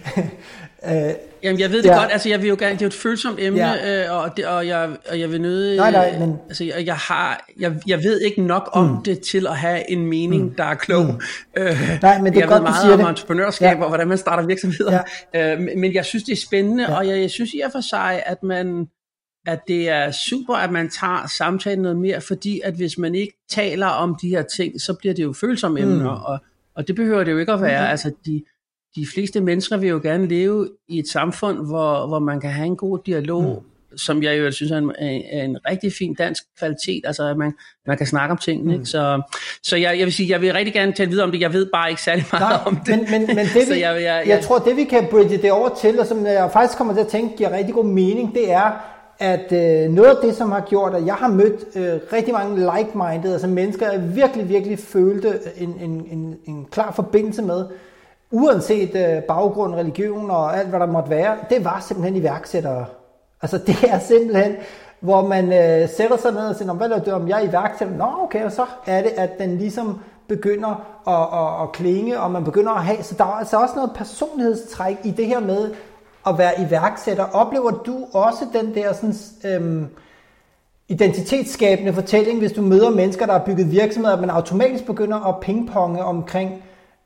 uh, Jamen, jeg ved det ja. godt, altså, jeg vil jo gerne, det er jo et følsomt emne, ja. øh, og, det, og, jeg, og jeg vil nøde... Nej, nej, men... Altså, jeg, jeg har, jeg, jeg ved ikke nok om mm. det til at have en mening, mm. der er klog. Mm. Øh, nej, men det er jeg godt, ved meget du siger om det. entreprenørskab, ja. og hvordan man starter virksomheder. Ja. Øh, men jeg synes, det er spændende, ja. og jeg, jeg synes i og for sig, at man... at det er super, at man tager samtalen noget mere, fordi at hvis man ikke taler om de her ting, så bliver det jo følsomme emner, mm. og, og det behøver det jo ikke at være. Mm. Altså, de, de fleste mennesker vil jo gerne leve i et samfund, hvor, hvor man kan have en god dialog, mm. som jeg jo synes er en, er en rigtig fin dansk kvalitet, altså at man, man kan snakke om tingene. Mm. Ikke? Så, så jeg, jeg vil sige, jeg vil rigtig gerne tale videre om det, jeg ved bare ikke særlig meget Nej, om det. Men, men, men det vi, jeg, jeg, jeg, jeg tror, det vi kan bridge det over til, og som jeg faktisk kommer til at tænke giver rigtig god mening, det er, at øh, noget af det, som har gjort, at jeg har mødt øh, rigtig mange like-minded, altså mennesker, jeg virkelig, virkelig følte en, en, en, en klar forbindelse med, uanset øh, baggrund, religion og alt, hvad der måtte være, det var simpelthen iværksættere. Altså det er simpelthen, hvor man øh, sætter sig ned og siger, hvad er det, om jeg er iværksætter? Nå, okay, og så er det, at den ligesom begynder at, at, at klinge, og man begynder at have, så der er altså også noget personlighedstræk i det her med, at være iværksætter. Oplever du også den der sådan, øhm, identitetsskabende fortælling, hvis du møder mennesker, der har bygget virksomheder, at man automatisk begynder at pingponge omkring,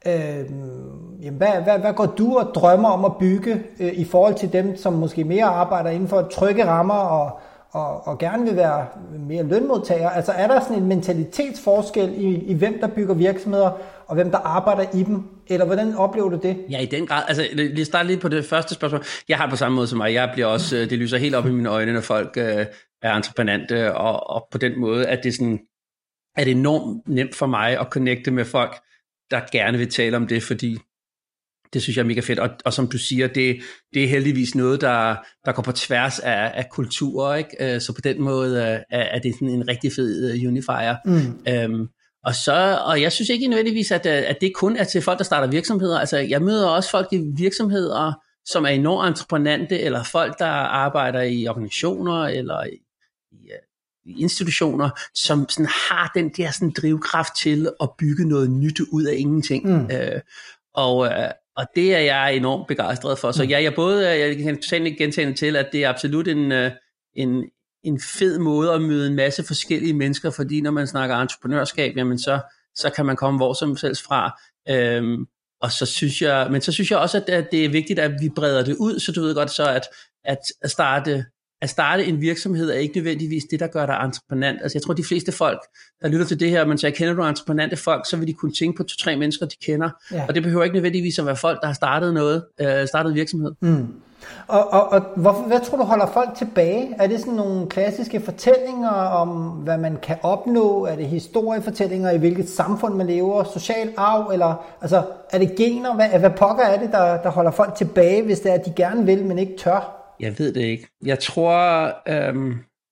øhm, jamen, hvad, hvad, hvad går du og drømmer om at bygge øh, i forhold til dem, som måske mere arbejder inden for trygge rammer og, og, og gerne vil være mere lønmodtagere? Altså er der sådan en mentalitetsforskel i, i hvem der bygger virksomheder, og hvem der arbejder i dem? Eller hvordan oplever du det? Ja, i den grad. Altså, lige starte lige på det første spørgsmål. Jeg har det på samme måde som mig. Jeg bliver også, det lyser helt op i mine øjne, når folk øh, er entreprenante, og, og på den måde, at det sådan, er det enormt nemt for mig at connecte med folk, der gerne vil tale om det, fordi det synes jeg er mega fedt. Og, og som du siger, det, det er heldigvis noget, der, der går på tværs af, af kulturer, ikke? Så på den måde er, er det sådan en rigtig fed unifier. Mm. Øhm, Og, så, og jeg synes ikke nødvendigvis, at, at det kun er til folk, der starter virksomheder. Altså, jeg møder også folk i virksomheder, som er enormt entreprenante, eller folk, der arbejder i organisationer, eller i, i, i institutioner, som sådan har den der sådan drivkraft til at bygge noget nyt ud af ingenting. Mm. Øh, og, og det er jeg enormt begejstret for. Så ja, jeg både jeg kan totalt gentage til, at det er absolut en, en en fed måde at møde en masse forskellige mennesker, fordi når man snakker entreprenørskab, jamen så, så kan man komme hvor som helst fra. Øhm, og så synes jeg, men så synes jeg også, at det er vigtigt, at vi breder det ud, så du ved godt så, at, at starte, at starte en virksomhed er ikke nødvendigvis det, der gør dig entreprenant. Altså jeg tror, de fleste folk, der lytter til det her, men så jeg kender du entreprenante folk, så vil de kunne tænke på to-tre mennesker, de kender. Ja. Og det behøver ikke nødvendigvis at være folk, der har startet noget, øh, startet virksomhed. Mm. Og, og, og hvorfor, hvad tror du holder folk tilbage? Er det sådan nogle klassiske fortællinger om, hvad man kan opnå? Er det historiefortællinger i hvilket samfund man lever? Social arv? Eller altså, er det gener? Hvad, hvad pokker er det, der, der holder folk tilbage, hvis det er, at de gerne vil, men ikke tør? Jeg ved det ikke. Jeg tror, øhm,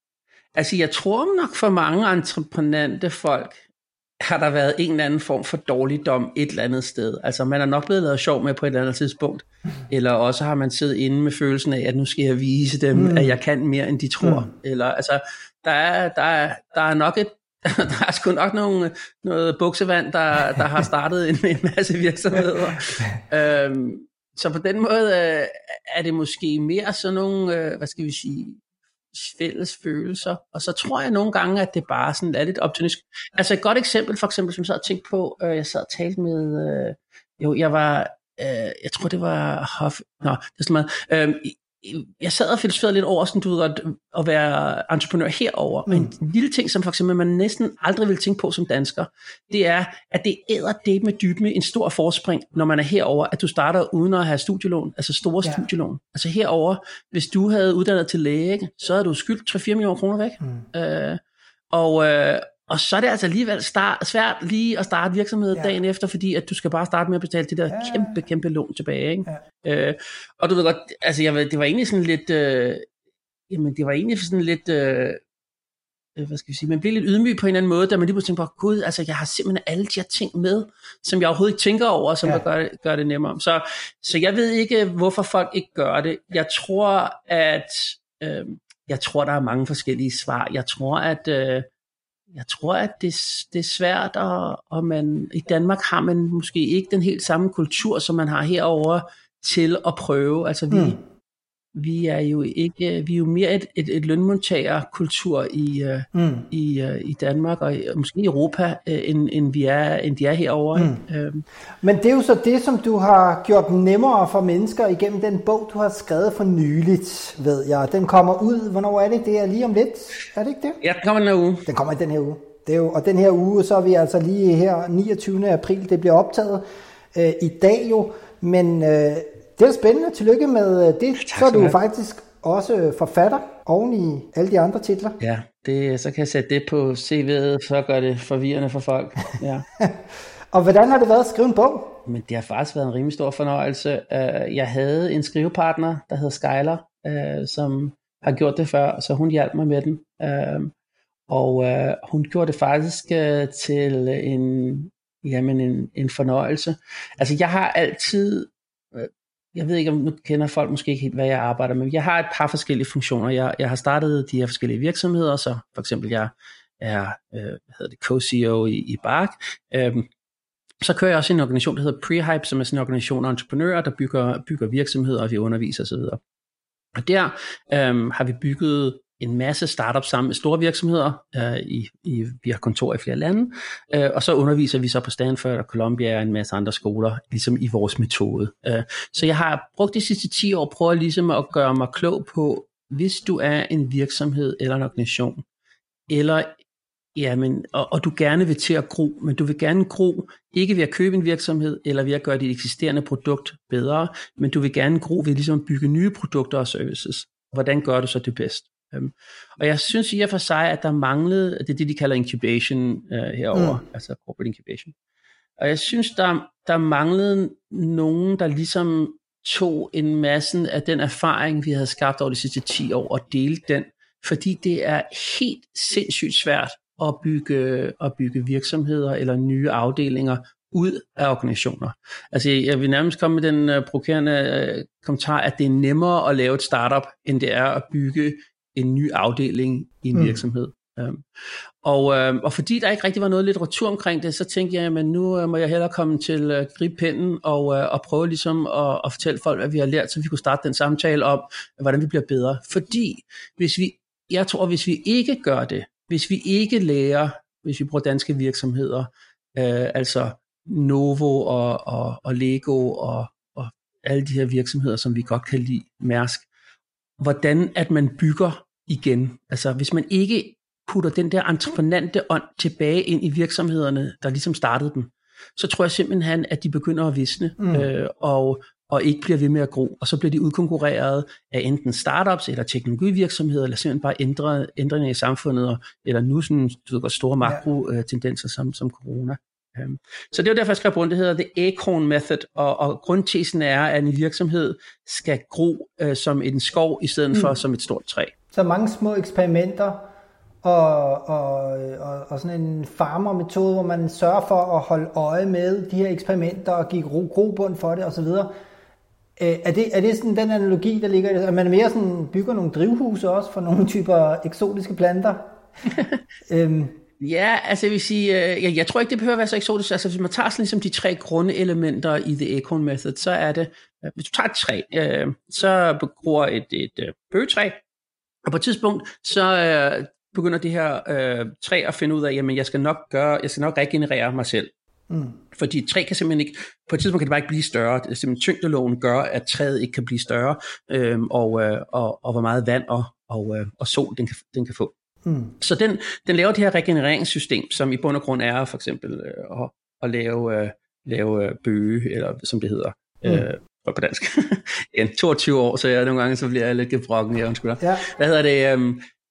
altså jeg tror nok for mange entreprenante folk, har der været en eller anden form for dårligdom et eller andet sted. Altså man er nok blevet lavet sjov med på et eller andet tidspunkt. Eller også har man siddet inde med følelsen af, at nu skal jeg vise dem, mm. at jeg kan mere end de tror. Mm. Eller altså, der er, der er, der er nok et, der er sgu nok nogle, noget buksevand, der, der har startet en, en masse virksomheder. øhm, så på den måde øh, er det måske mere sådan nogle, øh, hvad skal vi sige, fælles følelser, og så tror jeg nogle gange, at det bare sådan er lidt optimistisk. Altså et godt eksempel, for eksempel, som jeg sad og tænkte på, øh, jeg sad og talte med, øh, jo, jeg var, øh, jeg tror det var Hoff, nå, det er sådan meget, øh, jeg sad og filosoferede lidt over, sådan, du ved godt, at være entreprenør herover. Mm. Men en lille ting, som for eksempel man næsten aldrig vil tænke på som dansker, det er, at det æder det med dybme en stor forspring, når man er herover, at du starter uden at have studielån, altså store ja. studielån. Altså herover, hvis du havde uddannet til læge, så havde du skyldt tre til fire millioner kroner væk. Mm. Øh, og, øh, og så er det altså alligevel start, svært lige at starte virksomhed ja. dagen efter, fordi at du skal bare starte med at betale det der ja. kæmpe, kæmpe lån tilbage. Ikke? Ja. Øh, og du ved godt, altså jeg ved, det var egentlig sådan lidt, øh, jamen det var egentlig sådan lidt, øh, hvad skal vi sige, man bliver lidt ydmyg på en eller anden måde, da man lige pludselig tænker på, gud, altså jeg har simpelthen alle de her ting med, som jeg overhovedet ikke tænker over, som ja. gør, gør det nemmere. Så, så jeg ved ikke, hvorfor folk ikke gør det. Jeg tror, at øh, jeg tror, der er mange forskellige svar. Jeg tror, at øh, jeg tror, at det, det er svært, og, og man, i Danmark har man måske ikke den helt samme kultur, som man har herovre til at prøve. Altså vi, mm. vi er jo ikke, vi er jo mere et, et, et lønmodtagerkultur i, mm. i, i Danmark og måske i Europa, end, end, vi er, end de er herovre. Mm. Øhm. Men det er jo så det, som du har gjort nemmere for mennesker igennem den bog, du har skrevet for nyligt, ved jeg. Den kommer ud, hvornår er det? Det er lige om lidt, er det ikke det? Ja, den kommer den her uge. Den kommer i den her uge. Det er jo, og den her uge, så er vi altså lige her niogtyvende april, det bliver optaget øh, i dag jo, men øh, det er spændende. Tillykke med det. Tak, så er du jo faktisk også forfatter oven i alle de andre titler. Ja, det, så kan jeg sætte det på C V'et, så gør det forvirrende for folk. Ja. Og hvordan har det været at skrive en bog? Men det har faktisk været en rimelig stor fornøjelse. Jeg havde en skrivepartner, der hedder Skyler, som har gjort det før, så hun hjalp mig med den. Og hun gjorde det faktisk til en, jamen en, en fornøjelse. Altså jeg har altid... Jeg ved ikke, om nu kender folk måske ikke helt, hvad jeg arbejder med. Jeg har et par forskellige funktioner. Jeg, jeg har startet de her forskellige virksomheder, så for eksempel jeg er øh, hvad hedder det, co-C E O i, i Bark. Øhm, så kører jeg også en organisation, der hedder Prehype, som er sådan en organisation af entreprenører, der bygger, bygger virksomheder, og vi underviser osv. Og der øhm, har vi bygget en masse startups sammen med store virksomheder. Øh, i, i, vi har kontor i flere lande, øh, og så underviser vi så på Stanford og Columbia og en masse andre skoler, ligesom i vores metode. Øh, så jeg har brugt de sidste ti år på at, ligesom at gøre mig klog på, hvis du er en virksomhed eller en organisation, eller jamen, og, og du gerne vil til at gro, men du vil gerne gro, ikke ved at købe en virksomhed, eller ved at gøre dit eksisterende produkt bedre, men du vil gerne gro ved ligesom at bygge nye produkter og services. Hvordan gør du så det bedst? Um, og jeg synes i og for sig, at der manglede, det er det, de kalder incubation uh, herover, mm. altså corporate incubation. Og jeg synes, der, der manglede nogen, der ligesom tog en masse af den erfaring, vi havde skabt over de sidste ti år, og delte den, fordi det er helt sindssygt svært at bygge, at bygge virksomheder eller nye afdelinger ud af organisationer. Altså jeg vil nærmest komme med den uh, provokerende uh, kommentar, at det er nemmere at lave et startup, end det er at bygge en ny afdeling i en mm. virksomhed. Um, og, um, og fordi der ikke rigtig var noget litteratur omkring det, så tænkte jeg, at nu uh, må jeg hellere komme til at uh, gribe pinden og, uh, og prøve ligesom at, at fortælle folk, hvad vi har lært, så vi kunne starte den samtale om, hvordan vi bliver bedre. Fordi hvis vi, jeg tror, hvis vi ikke gør det, hvis vi ikke lærer, hvis vi bruger danske virksomheder, uh, altså Novo og, og, og Lego og, og alle de her virksomheder, som vi godt kan lide, Mærsk, hvordan at man bygger igen. Altså hvis man ikke putter den der entreprenante ånd tilbage ind i virksomhederne, der ligesom startede dem, så tror jeg simpelthen, at de begynder at visne, mm. øh, og, og ikke bliver ved med at gro, og så bliver de udkonkurreret af enten startups eller teknologivirksomheder, eller simpelthen bare ændre, ændringer i samfundet, eller nu sådan du ved, store makro-tendenser som, som corona. Um, så det er derfor, jeg skrev på, det hedder The Acorn Method, og, og grundtesen er, at en virksomhed skal gro uh, som en skov, i stedet mm. for som et stort træ. Så mange små eksperimenter, og, og, og, og sådan en farmermetode, hvor man sørger for at holde øje med de her eksperimenter, og give ro, grobund for det osv. Er det, er det sådan den analogi, der ligger i det? At man mere sådan bygger nogle drivhuse også for nogle typer eksotiske planter? um, Ja, altså jeg vil sige, øh, jeg, jeg tror ikke, det behøver at være så eksotisk. Altså hvis man tager sådan ligesom de tre grundelementer i The Acorn Method, så er det, øh, hvis du tager et træ, øh, så gror et, et øh, bøgetræ, og på et tidspunkt, så øh, begynder det her øh, træ at finde ud af, jamen jeg skal nok gøre, jeg skal nok regenerere mig selv. Mm. Fordi et træ kan simpelthen ikke, på et tidspunkt kan det bare ikke blive større. Det er simpelthen tyngdeloven gør, at træet ikke kan blive større, øh, og, øh, og, og hvor meget vand og, og, øh, og sol den kan, den kan få. Mm. Så den, den laver det her regenereringssystem, som i bund og grund er for eksempel øh, at, at lave, øh, lave bøge, eller som det hedder mm. øh, på dansk. En toogtyve år, så jeg nogle gange så bliver jeg lidt gebrokken. Jeg undskylder. Ja. Hvad hedder det? Øh,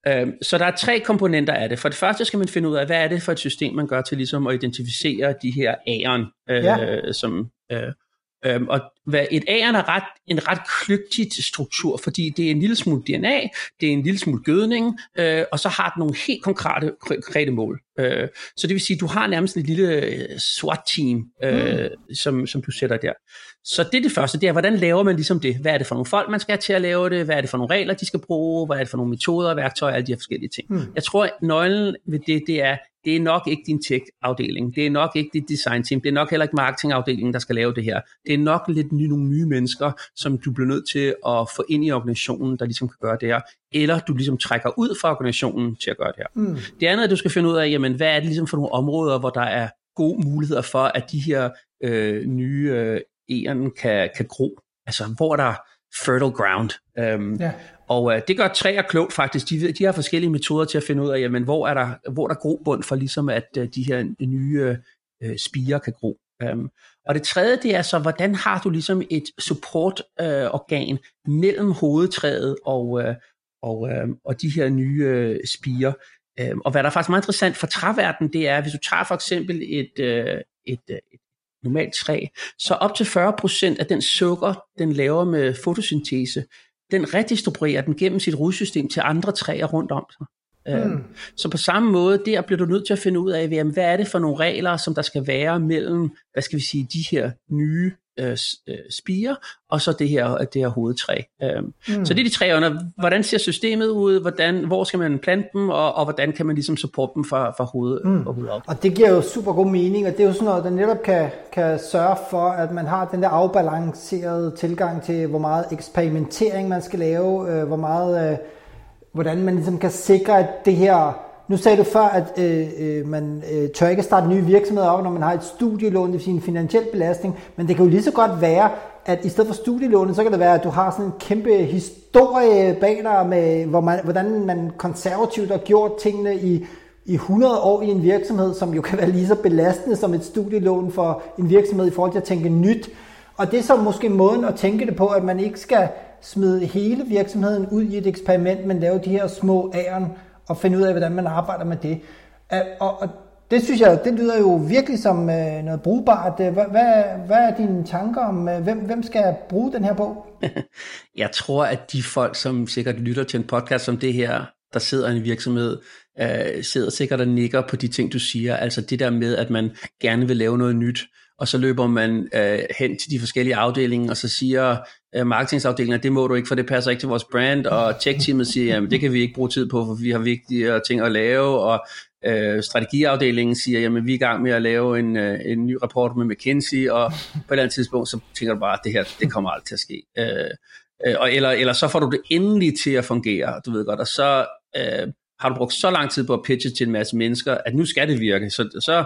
Øh, så der er tre komponenter af det. For det første skal man finde ud af, hvad er det for et system, man gør til ligesom at identificere de her A'eren, øh, ja. som... Øh, Øhm, og hvad et A'eren er ret, en ret kløgtig struktur, fordi det er en lille smule D N A, det er en lille smule gødning, øh, og så har den nogle helt konkrete, konkrete mål. Øh, så det vil sige, at du har nærmest et lille SWAT-team, øh, mm. som, som du sætter der. Så det er det første, det er, hvordan laver man ligesom det? Hvad er det for nogle folk, man skal have til at lave det? Hvad er det for nogle regler, de skal bruge? Hvad er det for nogle metoder og værktøjer? Alle de her forskellige ting. Mm. Jeg tror, nøglen ved det, det er, det er nok ikke din tech-afdeling, det er nok ikke dit design-team, det er nok heller ikke marketing-afdelingen, der skal lave det her. Det er nok lidt nye, nogle nye mennesker, som du bliver nødt til at få ind i organisationen, der ligesom kan gøre det her, eller du ligesom trækker ud fra organisationen til at gøre det her. Mm. Det andet er, at du skal finde ud af, jamen, hvad er det ligesom for nogle områder, hvor der er gode muligheder for, at de her øh, nye øh, E'erne kan, kan gro. Altså, hvor er der fertile ground. Um, ja. Og øh, det gør træer klogt faktisk. De, de har forskellige metoder til at finde ud af, jamen, hvor er der, hvor er der grobund for ligesom, at øh, de her nye øh, spirer kan gro. Um, og det tredje, det er så, hvordan har du ligesom et supportorgan øh, mellem hovedtræet og, øh, og, øh, og de her nye øh, spirer. Um, og hvad der er faktisk meget interessant for træverdenen, det er, hvis du tager for eksempel et, øh, et, et normalt træ, så op til fyrre procent af den sukker, den laver med fotosyntese, den redistribuerer den gennem sit rodsystem til andre træer rundt om sig. Mm. Så på samme måde, der bliver du nødt til at finde ud af, jamen, hvad er det for nogle regler, som der skal være mellem, hvad skal vi sige, de her nye øh, spirer, og så det her, det her hovedtræ. Um, mm. Så det er de tre under, hvordan ser systemet ud, hvordan, hvor skal man plante dem, og, og hvordan kan man ligesom supporte dem fra, fra hoved, mm. og hovedet. Og det giver jo super god mening, og det er jo sådan noget, der netop kan, kan sørge for, at man har den der afbalancerede tilgang til, hvor meget eksperimentering man skal lave, øh, hvor meget... Øh, hvordan man ligesom kan sikre, at det her... Nu sagde du før, at øh, øh, man øh, tør ikke starte nye virksomheder op, når man har et studielån, det vil sige en finansiel belastning, men det kan jo lige så godt være, at i stedet for studielånet, så kan det være, at du har sådan en kæmpe historie bag dig, med hvor man, hvordan man konservativt har gjort tingene i, i hundrede år i en virksomhed, som jo kan være lige så belastende som et studielån for en virksomhed i forhold til at tænke nyt. Og det er så måske måden at tænke det på, at man ikke skal smide hele virksomheden ud i et eksperiment, men lave de her små A'eren og finde ud af, hvordan man arbejder med det. Og, og det synes jeg, det lyder jo virkelig som øh, noget brugbart. Hvad, hvad, hvad er dine tanker om, øh, hvem, hvem skal bruge den her bog? Jeg tror, at de folk, som sikkert lytter til en podcast som det her, der sidder i en virksomhed, øh, sidder sikkert og nikker på de ting, du siger. Altså det der med, at man gerne vil lave noget nyt, og så løber man øh, hen til de forskellige afdelinger, og så siger øh, marketingsafdelingen, at det må du ikke, for det passer ikke til vores brand, og tech-teamet siger, jamen det kan vi ikke bruge tid på, for vi har vigtige ting at lave, og øh, strategiafdelingen siger, jamen vi er i gang med at lave en, øh, en ny rapport med McKinsey, og på et eller andet tidspunkt, så tænker du bare, at det her, det kommer aldrig til at ske. Øh, øh, og eller, eller så får du det endelig til at fungere, du ved godt, og så øh, har du brugt så lang tid på at pitche til en masse mennesker, at nu skal det virke, så, så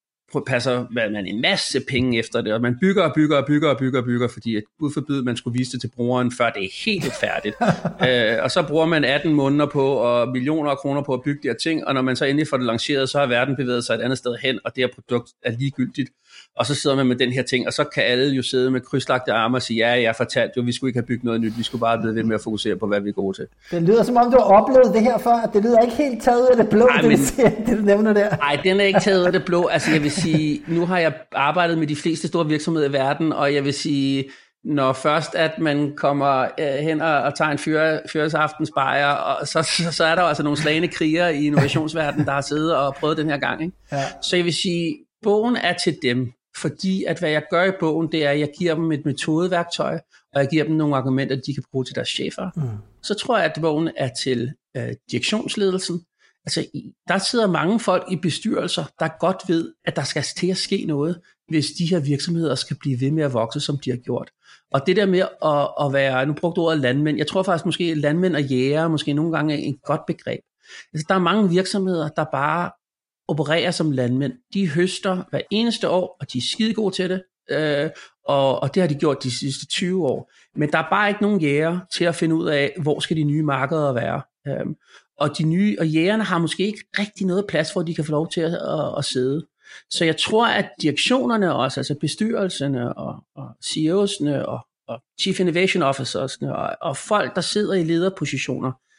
passer man en masse penge efter det, og man bygger og bygger og bygger og bygger og bygger, fordi at Gud forbyde, man skulle vise det til brugeren, før det er helt færdigt. øh, og så bruger man atten måneder på, og millioner af kroner på at bygge de her ting, og når man så endelig får det lanceret, så har verden bevæget sig et andet sted hen, og det her produkt er ligegyldigt. Og så sidder man med den her ting, og så kan alle jo sidde med krydslagte arme og sige, ja, jeg fortalt jo, vi skulle ikke have bygget noget nyt, vi skulle bare blive ved med at fokusere på, hvad vi er gode til. Det lyder som om, du har oplevet det her før, at det lyder ikke helt taget af det blå, ej, men, det, det du nævner der. Nej, den er ikke taget af det blå. Altså jeg vil sige, nu har jeg arbejdet med de fleste store virksomheder i verden, og jeg vil sige, når først at man kommer øh, hen og, og tager en fyr, fyresaftensbajer, og så, så, så er der altså nogle slagne krigere i innovationsverdenen, der har siddet og prøvet den her gang. Ikke? Ja. Så jeg vil sige, bogen er til dem, fordi at hvad jeg gør i bogen, det er, at jeg giver dem et metodeværktøj, og jeg giver dem nogle argumenter, de kan bruge til deres chefer. Mm. Så tror jeg, at bogen er til øh, direktionsledelsen. Altså, der sidder mange folk i bestyrelser, der godt ved, at der skal til at ske noget, hvis de her virksomheder skal blive ved med at vokse, som de har gjort. Og det der med at, at være, nu brugte ordet landmænd, jeg tror faktisk måske, landmænd og jæger måske nogle gange er et godt begreb. Altså, der er mange virksomheder, der bare opererer som landmænd. De høster hver eneste år, og de er skide gode til det, øh, og, og det har de gjort de sidste tyve år. Men der er bare ikke nogen jæger til at finde ud af, hvor skal de nye markeder være. Øh, og de nye, og jægerne har måske ikke rigtig noget plads, hvor de kan få lov til at, at, at sidde. Så jeg tror, at direktionerne også, altså bestyrelserne og, og C E O'sne og, og Chief Innovation Officersne og, og folk, der sidder i lederpositioner,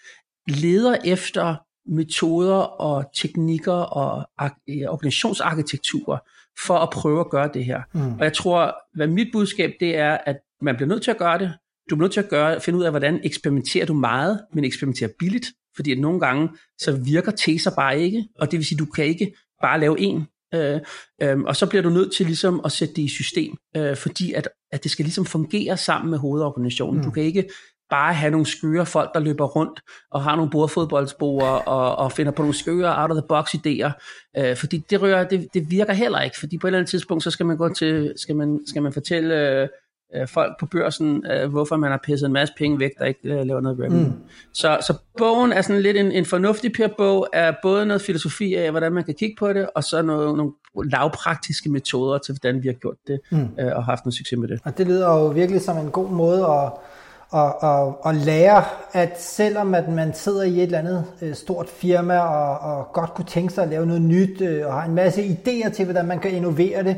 leder efter metoder og teknikker og organisationsarkitekturer for at prøve at gøre det her. Mm. Og jeg tror, hvad mit budskab det er, at man bliver nødt til at gøre det. Du bliver nødt til at gøre, finde ud af, hvordan eksperimenterer du meget, men eksperimenterer billigt. Fordi at nogle gange, så virker teser bare ikke, og det vil sige, du kan ikke bare lave en. Øh, øh, og så bliver du nødt til ligesom at sætte det i system, øh, fordi at, at det skal ligesom fungere sammen med hovedorganisationen. Mm. Du kan ikke bare have nogle skøre folk, der løber rundt og har nogle bordfodboldsboer og, og finder på nogle skøre out-of-the-box idéer, øh, fordi det, rører, det, det virker heller ikke, fordi på et eller andet tidspunkt, så skal man gå til, skal man, skal man fortælle øh, folk på børsen, øh, hvorfor man har pisset en masse penge væk, der ikke øh, laver noget revenue. Mm. Så, så bogen er sådan lidt en, en fornuftig peer-bog, er både noget filosofi af, hvordan man kan kigge på det, og så noget, nogle lavpraktiske metoder til, hvordan vi har gjort det, mm. øh, og haft noget succes med det. Og det lyder jo virkelig som en god måde at Og, og, og lære, at selvom at man sidder i et eller andet øh, stort firma og, og godt kunne tænke sig at lave noget nyt øh, og har en masse idéer til, hvordan man kan innovere det,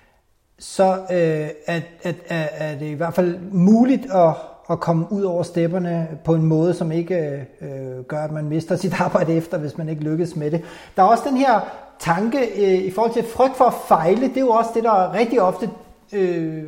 så øh, at, at, at, er det i hvert fald muligt at, at komme ud over stepperne på en måde, som ikke øh, gør, at man mister sit arbejde efter, hvis man ikke lykkes med det. Der er også den her tanke øh, i forhold til frygt for at fejle. Det er jo også det, der rigtig ofte Øh,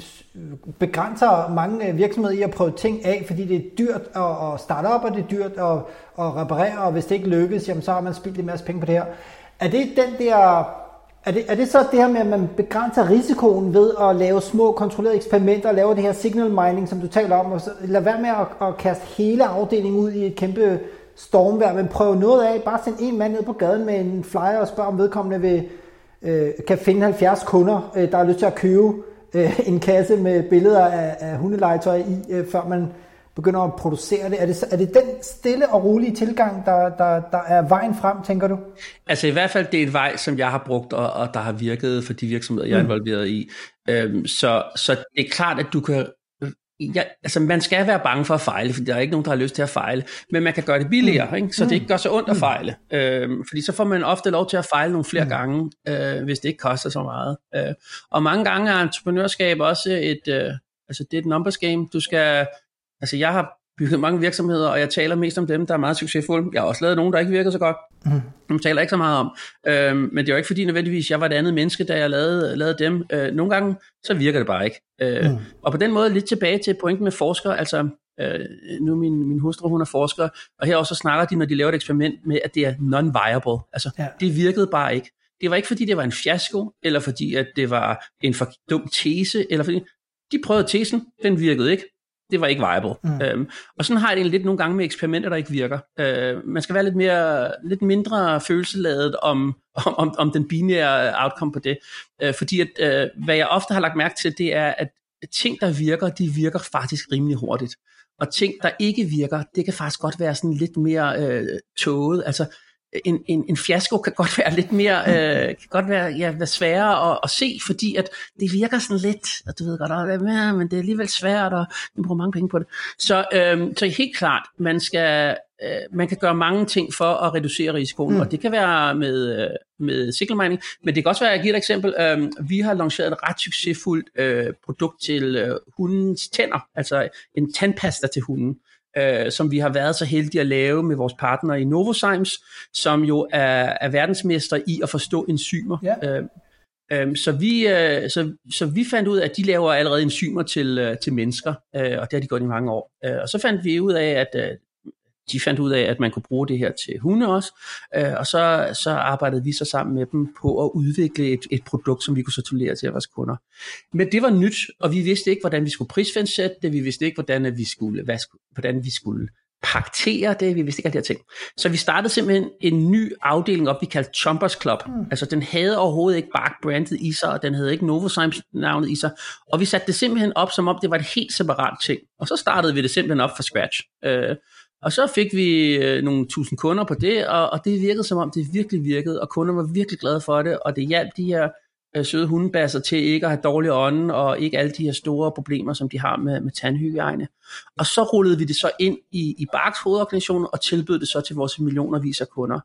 begrænser mange virksomheder i at prøve ting af, fordi det er dyrt at, at starte op, og det er dyrt at, at reparere, og hvis det ikke lykkes, jamen, så har man spildt en masse penge på det her. Er det den der, er det, er det så det her med, at man begrænser risikoen ved at lave små kontrollerede eksperimenter, og lave det her signal mining, som du taler om, og så lad være med at, at kaste hele afdelingen ud i et kæmpe stormvejr, men prøve noget af, bare send en mand ned på gaden med en flyer og spørge om vedkommende vil Øh, kan finde halvfjerds kunder, øh, der har lyst til at købe øh, en kasse med billeder af, af hundelegetøj i, øh, før man begynder at producere det. Er det, er det den stille og rolige tilgang, der, der, der er vejen frem, tænker du? Altså i hvert fald, det er en vej, som jeg har brugt, og, og der har virket for de virksomheder, jeg er involveret i. Øhm, så, så det er klart, at du kan... Ja, altså man skal være bange for at fejle, for der er ikke nogen, der har lyst til at fejle, men man kan gøre det billigere, ikke? Så det ikke gør så ondt at fejle, øhm, fordi så får man ofte lov til at fejle nogle flere gange, øh, hvis det ikke koster så meget. Øh, og mange gange er entreprenørskab også et, øh, altså det er et numbers game. Du skal, altså jeg har bygget mange virksomheder, og jeg taler mest om dem, der er meget succesfulde. Jeg har også lavet nogen, der ikke virker så godt. Mm. Dem taler jeg ikke så meget om. Øhm, men det er jo ikke fordi nødvendigvis, jeg var et andet menneske, da jeg lavede, lavede dem. Øh, nogle gange, så virker det bare ikke. Øh, mm. Og på den måde lidt tilbage til pointen med forskere, altså øh, nu min, min hustru, hun er forsker, og her også snakker de, når de laver et eksperiment med, at det er non-viable. Altså, ja. Det virkede bare ikke. Det var ikke fordi, det var en fiasko, eller fordi, at det var en for dum tese, eller fordi, de prøvede tesen, den virkede ikke. Det var ikke viable. Mm. Øhm, og sådan har jeg det lidt nogle gange med eksperimenter, der ikke virker. Øh, man skal være lidt, mere, lidt mindre følelseladet om, om, om den binære outcome på det. Øh, fordi at, øh, hvad jeg ofte har lagt mærke til, det er, at ting, der virker, de virker faktisk rimelig hurtigt. Og ting, der ikke virker, det kan faktisk godt være sådan lidt mere øh, tåget. Altså, En, en, en fiasko kan godt være lidt mere, øh, kan godt være, ja, være sværere at, at se, fordi at det virker sådan lidt, og du ved godt, at, ja, men det er alligevel svært, og man bruger mange penge på det. Så, øh, så helt klart, man skal, øh, man kan gøre mange ting for at reducere risikoen, mm. og det kan være med, øh, med signal mining, men det kan også være, jeg giver et eksempel, øh, vi har lanceret et ret succesfuldt øh, produkt til øh, hundens tænder, altså en tandpasta til hunden. Øh, som vi har været så heldige at lave med vores partnere i Novozymes, som jo er, er verdensmester i at forstå enzymer. Ja. Øh, øh, så, vi, øh, så, så vi fandt ud af, at de laver allerede enzymer til, øh, til mennesker, øh, og det har de gjort i mange år. Øh, og så fandt vi ud af, at øh, de fandt ud af, at man kunne bruge det her til hunde også, øh, og så, så arbejdede vi så sammen med dem på at udvikle et, et produkt, som vi kunne så tolere til vores kunder. Men det var nyt, og vi vidste ikke, hvordan vi skulle prisfastsætte det, vi vidste ikke, hvordan vi skulle, hvad, hvordan vi skulle paketere det, vi vidste ikke alle de her ting. Så vi startede simpelthen en ny afdeling op, vi kaldte Chompers Club. Mm. Altså den havde overhovedet ikke Bark-brandet i sig, og den havde ikke Novozymes navnet i sig, og vi satte det simpelthen op, som om det var et helt separat ting. Og så startede vi det simpelthen op fra scratch. Øh, Og så fik vi øh, nogle tusind kunder på det, og, og det virkede som om det virkelig virkede, og kunder var virkelig glade for det, og det hjalp de her øh, søde hundebasser til ikke at have dårlig ånden, og ikke alle de her store problemer, som de har med, med tandhygiejne. Og så rullede vi det så ind i, i Barks hovedorganisation, og tilbød det så til vores millionervis af kunder.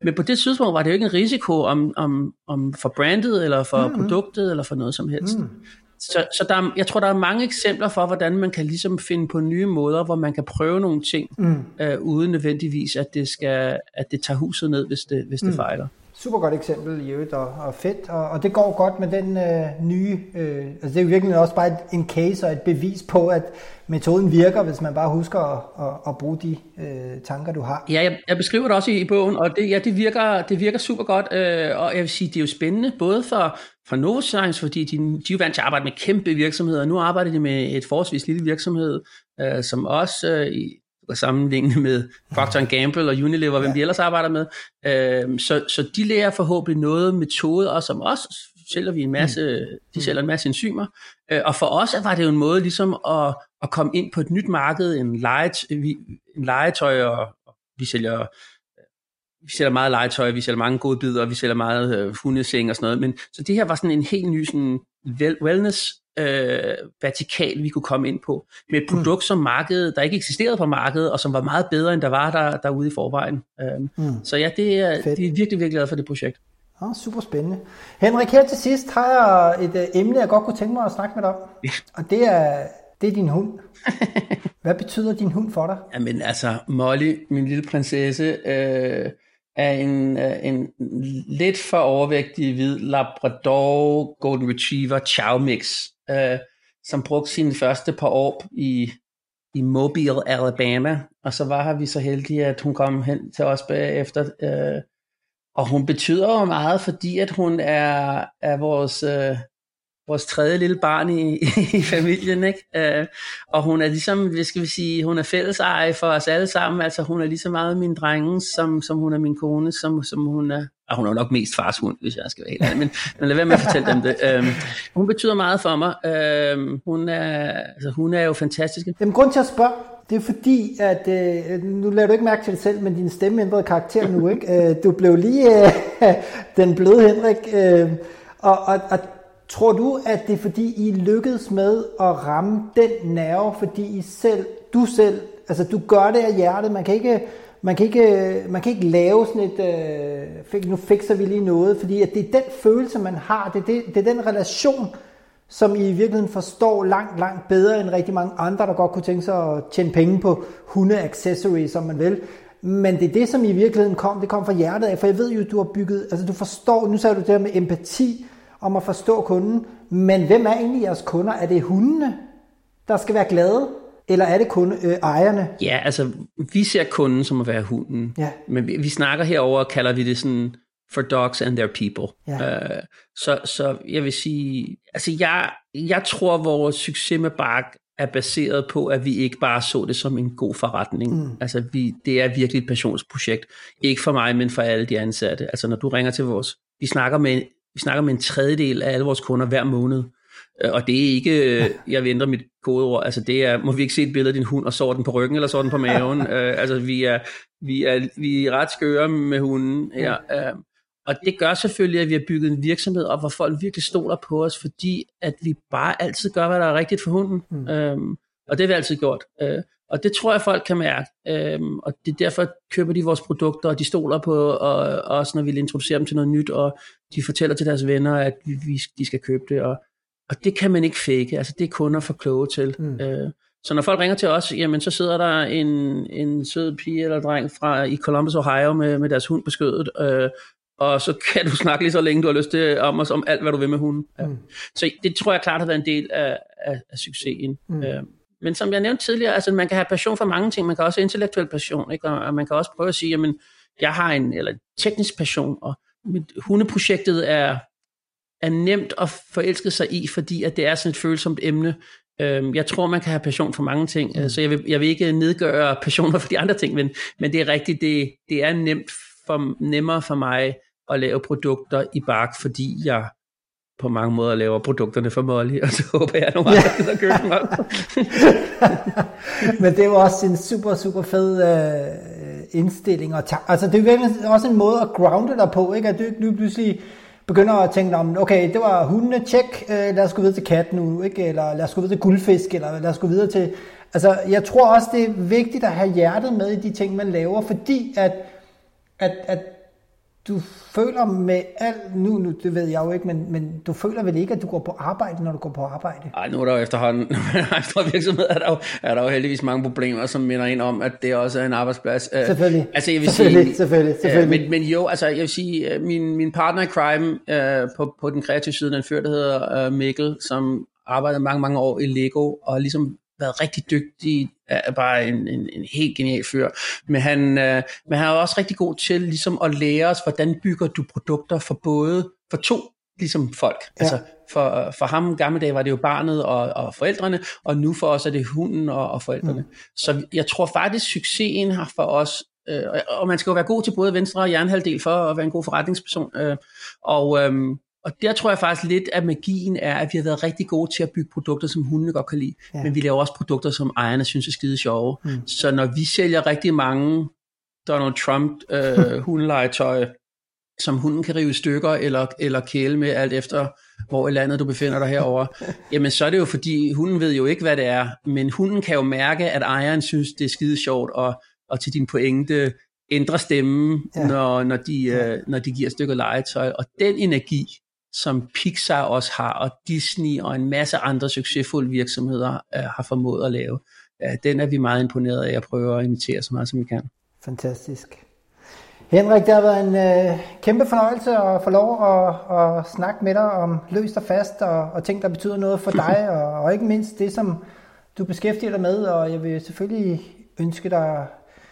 men på det tidspunkt var det jo ikke en risiko om, om, om for brandet, eller for mm. produktet, eller for noget som helst. Mm. Så, så der er, jeg tror, der er mange eksempler for, hvordan man kan ligesom finde på nye måder, hvor man kan prøve nogle ting, mm. øh, uden nødvendigvis, at det, skal, at det tager huset ned, hvis det, hvis det mm. fejler. Super godt eksempel i øvrigt, og, og fedt, og, og det går godt med den øh, nye, øh, altså det er jo virkelig også bare et, en case og et bevis på, at metoden virker, hvis man bare husker at, at, at bruge de øh, tanker, du har. Ja, jeg, jeg beskriver det også i, i bogen, og det, ja, det, virker, det virker super godt, øh, og jeg vil sige, det er jo spændende, både for, for Novozymes, fordi de, de er jo vant til at arbejde med kæmpe virksomheder, og nu arbejder de med et forholdsvis lille virksomhed, øh, som også øh, i og sammenligne med Procter and Gamble og Unilever, hvem ja. de ellers arbejder med. Øh, så, så de lærer forhåbentlig noget metode, og som også sælger vi en masse, mm. de sælger en masse enzymer. Øh, og for os var det jo en måde ligesom at, at komme ind på et nyt marked, en, leget, en legetøj, og, og vi sælger vi sælger meget legetøj, vi sælger mange gode bidder, vi sælger meget øh, hundeseng og sådan noget. Men så det her var sådan en helt ny sådan wellness øh, vertikal, vi kunne komme ind på, med et produkt mm. som markedet, der ikke eksisterede på markedet, og som var meget bedre, end der var der, derude i forvejen. Øh, mm. Så ja, det er, det er virkelig, virkelig glad for det projekt. Ja, super spændende. Henrik, her til sidst har jeg et øh, emne, jeg godt kunne tænke mig at snakke med dig om, ja. og det er, det er din hund. Hvad betyder din hund for dig? Jamen altså, Molly, min lille prinsesse, øh, er en, en lidt for overvægtig hvid Labrador Golden Retriever Chow Mix, øh, som brugte sine første par år i, i Mobile, Alabama, og så var vi så heldige, at hun kom hen til os bagefter, øh, og hun betyder jo meget, fordi at hun er, er vores... Øh, vores tredje lille barn i, i familien, ikke? Øh, og hun er ligesom, hvad skal vi sige, hun er fælleseje for os alle sammen, altså hun er lige så meget min drenge, som, som hun er min kone, som, som hun er, og hun er nok mest fars hund, hvis jeg skal være helt ærlig, men, men lad være med at fortælle dem det. Øh, hun betyder meget for mig, øh, hun, er, altså, hun er jo fantastisk. Jamen grund til at spørge, det er fordi, at, øh, nu lader du ikke mærke til det selv, men din stemme ændrede karakter nu, ikke? Øh, du blev lige øh, den bløde Henrik, øh, og, og, og tror du, at det er fordi, I lykkedes med at ramme den nerve, fordi I selv, du selv, altså du gør det af hjertet, man kan ikke, man kan ikke, man kan ikke lave sådan et, øh, nu fikser vi lige noget, fordi at det er den følelse, man har, det er, det, det er den relation, som I i virkeligheden forstår langt, langt bedre end rigtig mange andre, der godt kunne tænke sig at tjene penge på hunde-accessories, som man vil. Men det er det, som I virkeligheden kom, det kom fra hjertet af, for jeg ved jo, du har bygget, altså du forstår, nu sagde du det her med empati, om at forstå kunden, men hvem er egentlig jeres kunder? Er det hundene, der skal være glade, eller er det kun øh, ejerne? Ja, altså, vi ser kunden som at være hunden, ja. Men vi, vi snakker herover, kalder vi det sådan, for dogs and their people. Ja. Uh, så, så jeg vil sige, altså jeg, jeg tror, vores succes med Bark er baseret på, at vi ikke bare så det som en god forretning. Mm. Altså, vi, det er virkelig et passionsprojekt. Ikke for mig, men for alle de ansatte. Altså, når du ringer til vores, vi snakker med Vi snakker med en tredjedel af alle vores kunder hver måned, og det er ikke, jeg vil ændre mit kodeord, altså det er, må vi ikke se et billede af din hund, og så den på ryggen, eller så den på maven, uh, altså vi er, vi, er, vi er ret skøre med hunden her, uh, og det gør selvfølgelig, at vi har bygget en virksomhed op, hvor folk virkelig stoler på os, fordi at vi bare altid gør, hvad der er rigtigt for hunden, mm. um, og det har vi altid gjort, uh, og det tror jeg, folk kan mærke, øhm, og det er derfor køber de vores produkter, og de stoler på, og også når vi vil introducere dem til noget nyt, og de fortæller til deres venner, at vi, vi, de skal købe det, og, og det kan man ikke fake, altså det er kunder for kloge til. Mm. Øh, så når folk ringer til os, jamen så sidder der en, en sød pige eller dreng fra i Columbus, Ohio med, med deres hund på skødet, øh, og så kan du snakke lige så længe du har lyst til om os, om alt hvad du vil med hunden. Ja. Mm. Så det tror jeg klart har været en del af, af, af succesen. Mm. Øh, Men som jeg nævnte tidligere, altså man kan have passion for mange ting, man kan også have intellektuel passion, ikke? Og man kan også prøve at sige, jamen jeg har en eller teknisk passion, og mit hundeprojektet er, er nemt at forelske sig i, fordi at det er sådan et følsomt emne. Jeg tror, man kan have passion for mange ting, mm. så jeg vil, jeg vil ikke nedgøre passioner for de andre ting, men, men det er rigtigt, det, det er nemt for, nemmere for mig at lave produkter i Bark, fordi jeg på mange måder laver produkterne for Molly, og så håber jeg, at nogle andre gider købe dem op. Men det er jo også en super, super fed øh, indstilling. Og ta- altså, det er virkelig også en måde at grounde dig på, ikke? At du ikke pludselig begynder at tænke om, okay, det var hundene, tjek, øh, lad os gå videre til kat nu, ikke? Eller lad os gå videre til guldfisk, eller lad os gå videre til... Altså, jeg tror også, det er vigtigt at have hjertet med i de ting, man laver, fordi at, at, at du føler med alt, nu, nu det ved jeg jo ikke, men, men du føler vel ikke, at du går på arbejde, når du går på arbejde? Ej, nu er der jo efterhånden, efter virksomhed er der, jo, er der jo heldigvis mange problemer, som minder ind om, at det også er en arbejdsplads. Selvfølgelig, altså, jeg vil selvfølgelig, sige, selvfølgelig, selvfølgelig. Men, men jo, altså jeg vil sige, min, min partner i crime uh, på, på den kreative side, den fyr, der hedder uh, Mikkel, som arbejdede mange, mange år i Lego, og ligesom været rigtig dygtig, er bare en, en, en helt genial fyr. Men han, øh, men han er også rigtig god til ligesom at lære os, hvordan bygger du produkter for både, for to ligesom folk. Ja. Altså for, for ham gamle dage var det jo barnet og, og forældrene, og nu for os er det hunden og, og forældrene. Mm. Så jeg tror faktisk, succesen har for os, øh, og man skal jo være god til både venstre og hjernehalvdel for at være en god forretningsperson, øh, og øh, Og der tror jeg faktisk lidt, at magien er, at vi har været rigtig gode til at bygge produkter, som hundene godt kan lide. Ja. Men vi laver også produkter, som ejerne synes er skide sjove. Mm. Så når vi sælger rigtig mange Donald Trump øh, hundelegetøj, som hunden kan rive i stykker eller, eller kæle med, alt efter hvor i landet du befinder dig herover, jamen så er det jo fordi, hunden ved jo ikke, hvad det er. Men hunden kan jo mærke, at ejeren synes, det er skide sjovt, og, og til din pointe ændre stemmen, ja. når, når, de, øh, når de giver et stykke legetøj. Og den energi, som Pixar også har, og Disney og en masse andre succesfulde virksomheder øh, har formået at lave. Ja, den er vi meget imponeret af at prøve at imitere så meget som vi kan. Fantastisk. Henrik, det har været en øh, kæmpe fornøjelse at få lov at, at snakke med dig om løst og fast og, og ting, der betyder noget for dig, og, og ikke mindst det, som du beskæftiger dig med, og jeg vil selvfølgelig ønske dig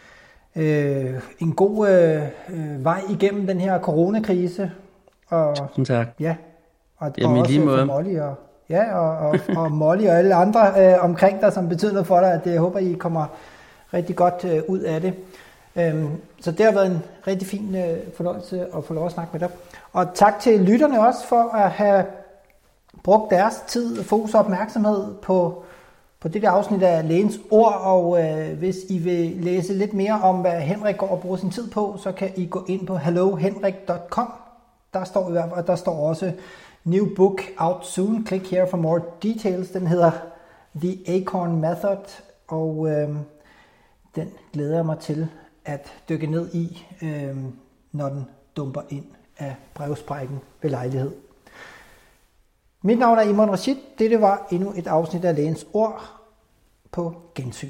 øh, en god øh, vej igennem den her coronakrise. Og, Tusind tak. Ja, og, Jamen, og også lige for Molly og, ja, og, og, og Molly og alle andre øh, omkring dig, som betyder noget for dig, at jeg håber, I kommer rigtig godt øh, ud af det. Øhm, så det har været en rigtig fin øh, fornøjelse at få lov at snakke med dig. Og tak til lytterne også for at have brugt deres tid, fokus og opmærksomhed på, på det der afsnit af Lægens Ord. Og øh, hvis I vil læse lidt mere om, hvad Henrik går og bruger sin tid på, så kan I gå ind på hello henrik punktum com. Der står i hvert fald, der står også new book out soon. Click here for more details. Den hedder The Acorn Method, og øh, den glæder jeg mig til at dykke ned i, øh, når den dumper ind af brevsprækken ved lejlighed. Mit navn er Imran Rashid. Dette var endnu et afsnit af Lægens Ord. På gensyn.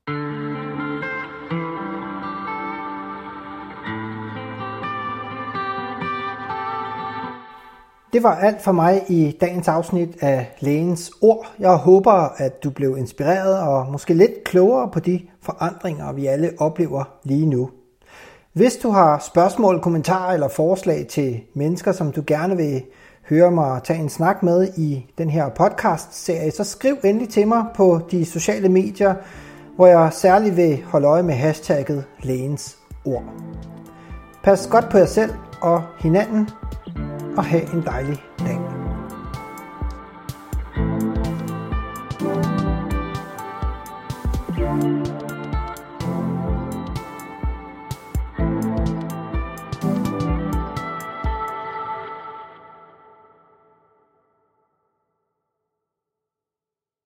Det var alt for mig i dagens afsnit af Lægens Ord. Jeg håber, at du blev inspireret og måske lidt klogere på de forandringer, vi alle oplever lige nu. Hvis du har spørgsmål, kommentarer eller forslag til mennesker, som du gerne vil høre mig tage en snak med i den her podcast-serie, så skriv endelig til mig på de sociale medier, hvor jeg særligt vil holde øje med hashtagget Lægens Ord. Pas godt på jer selv og hinanden, og have en dejlig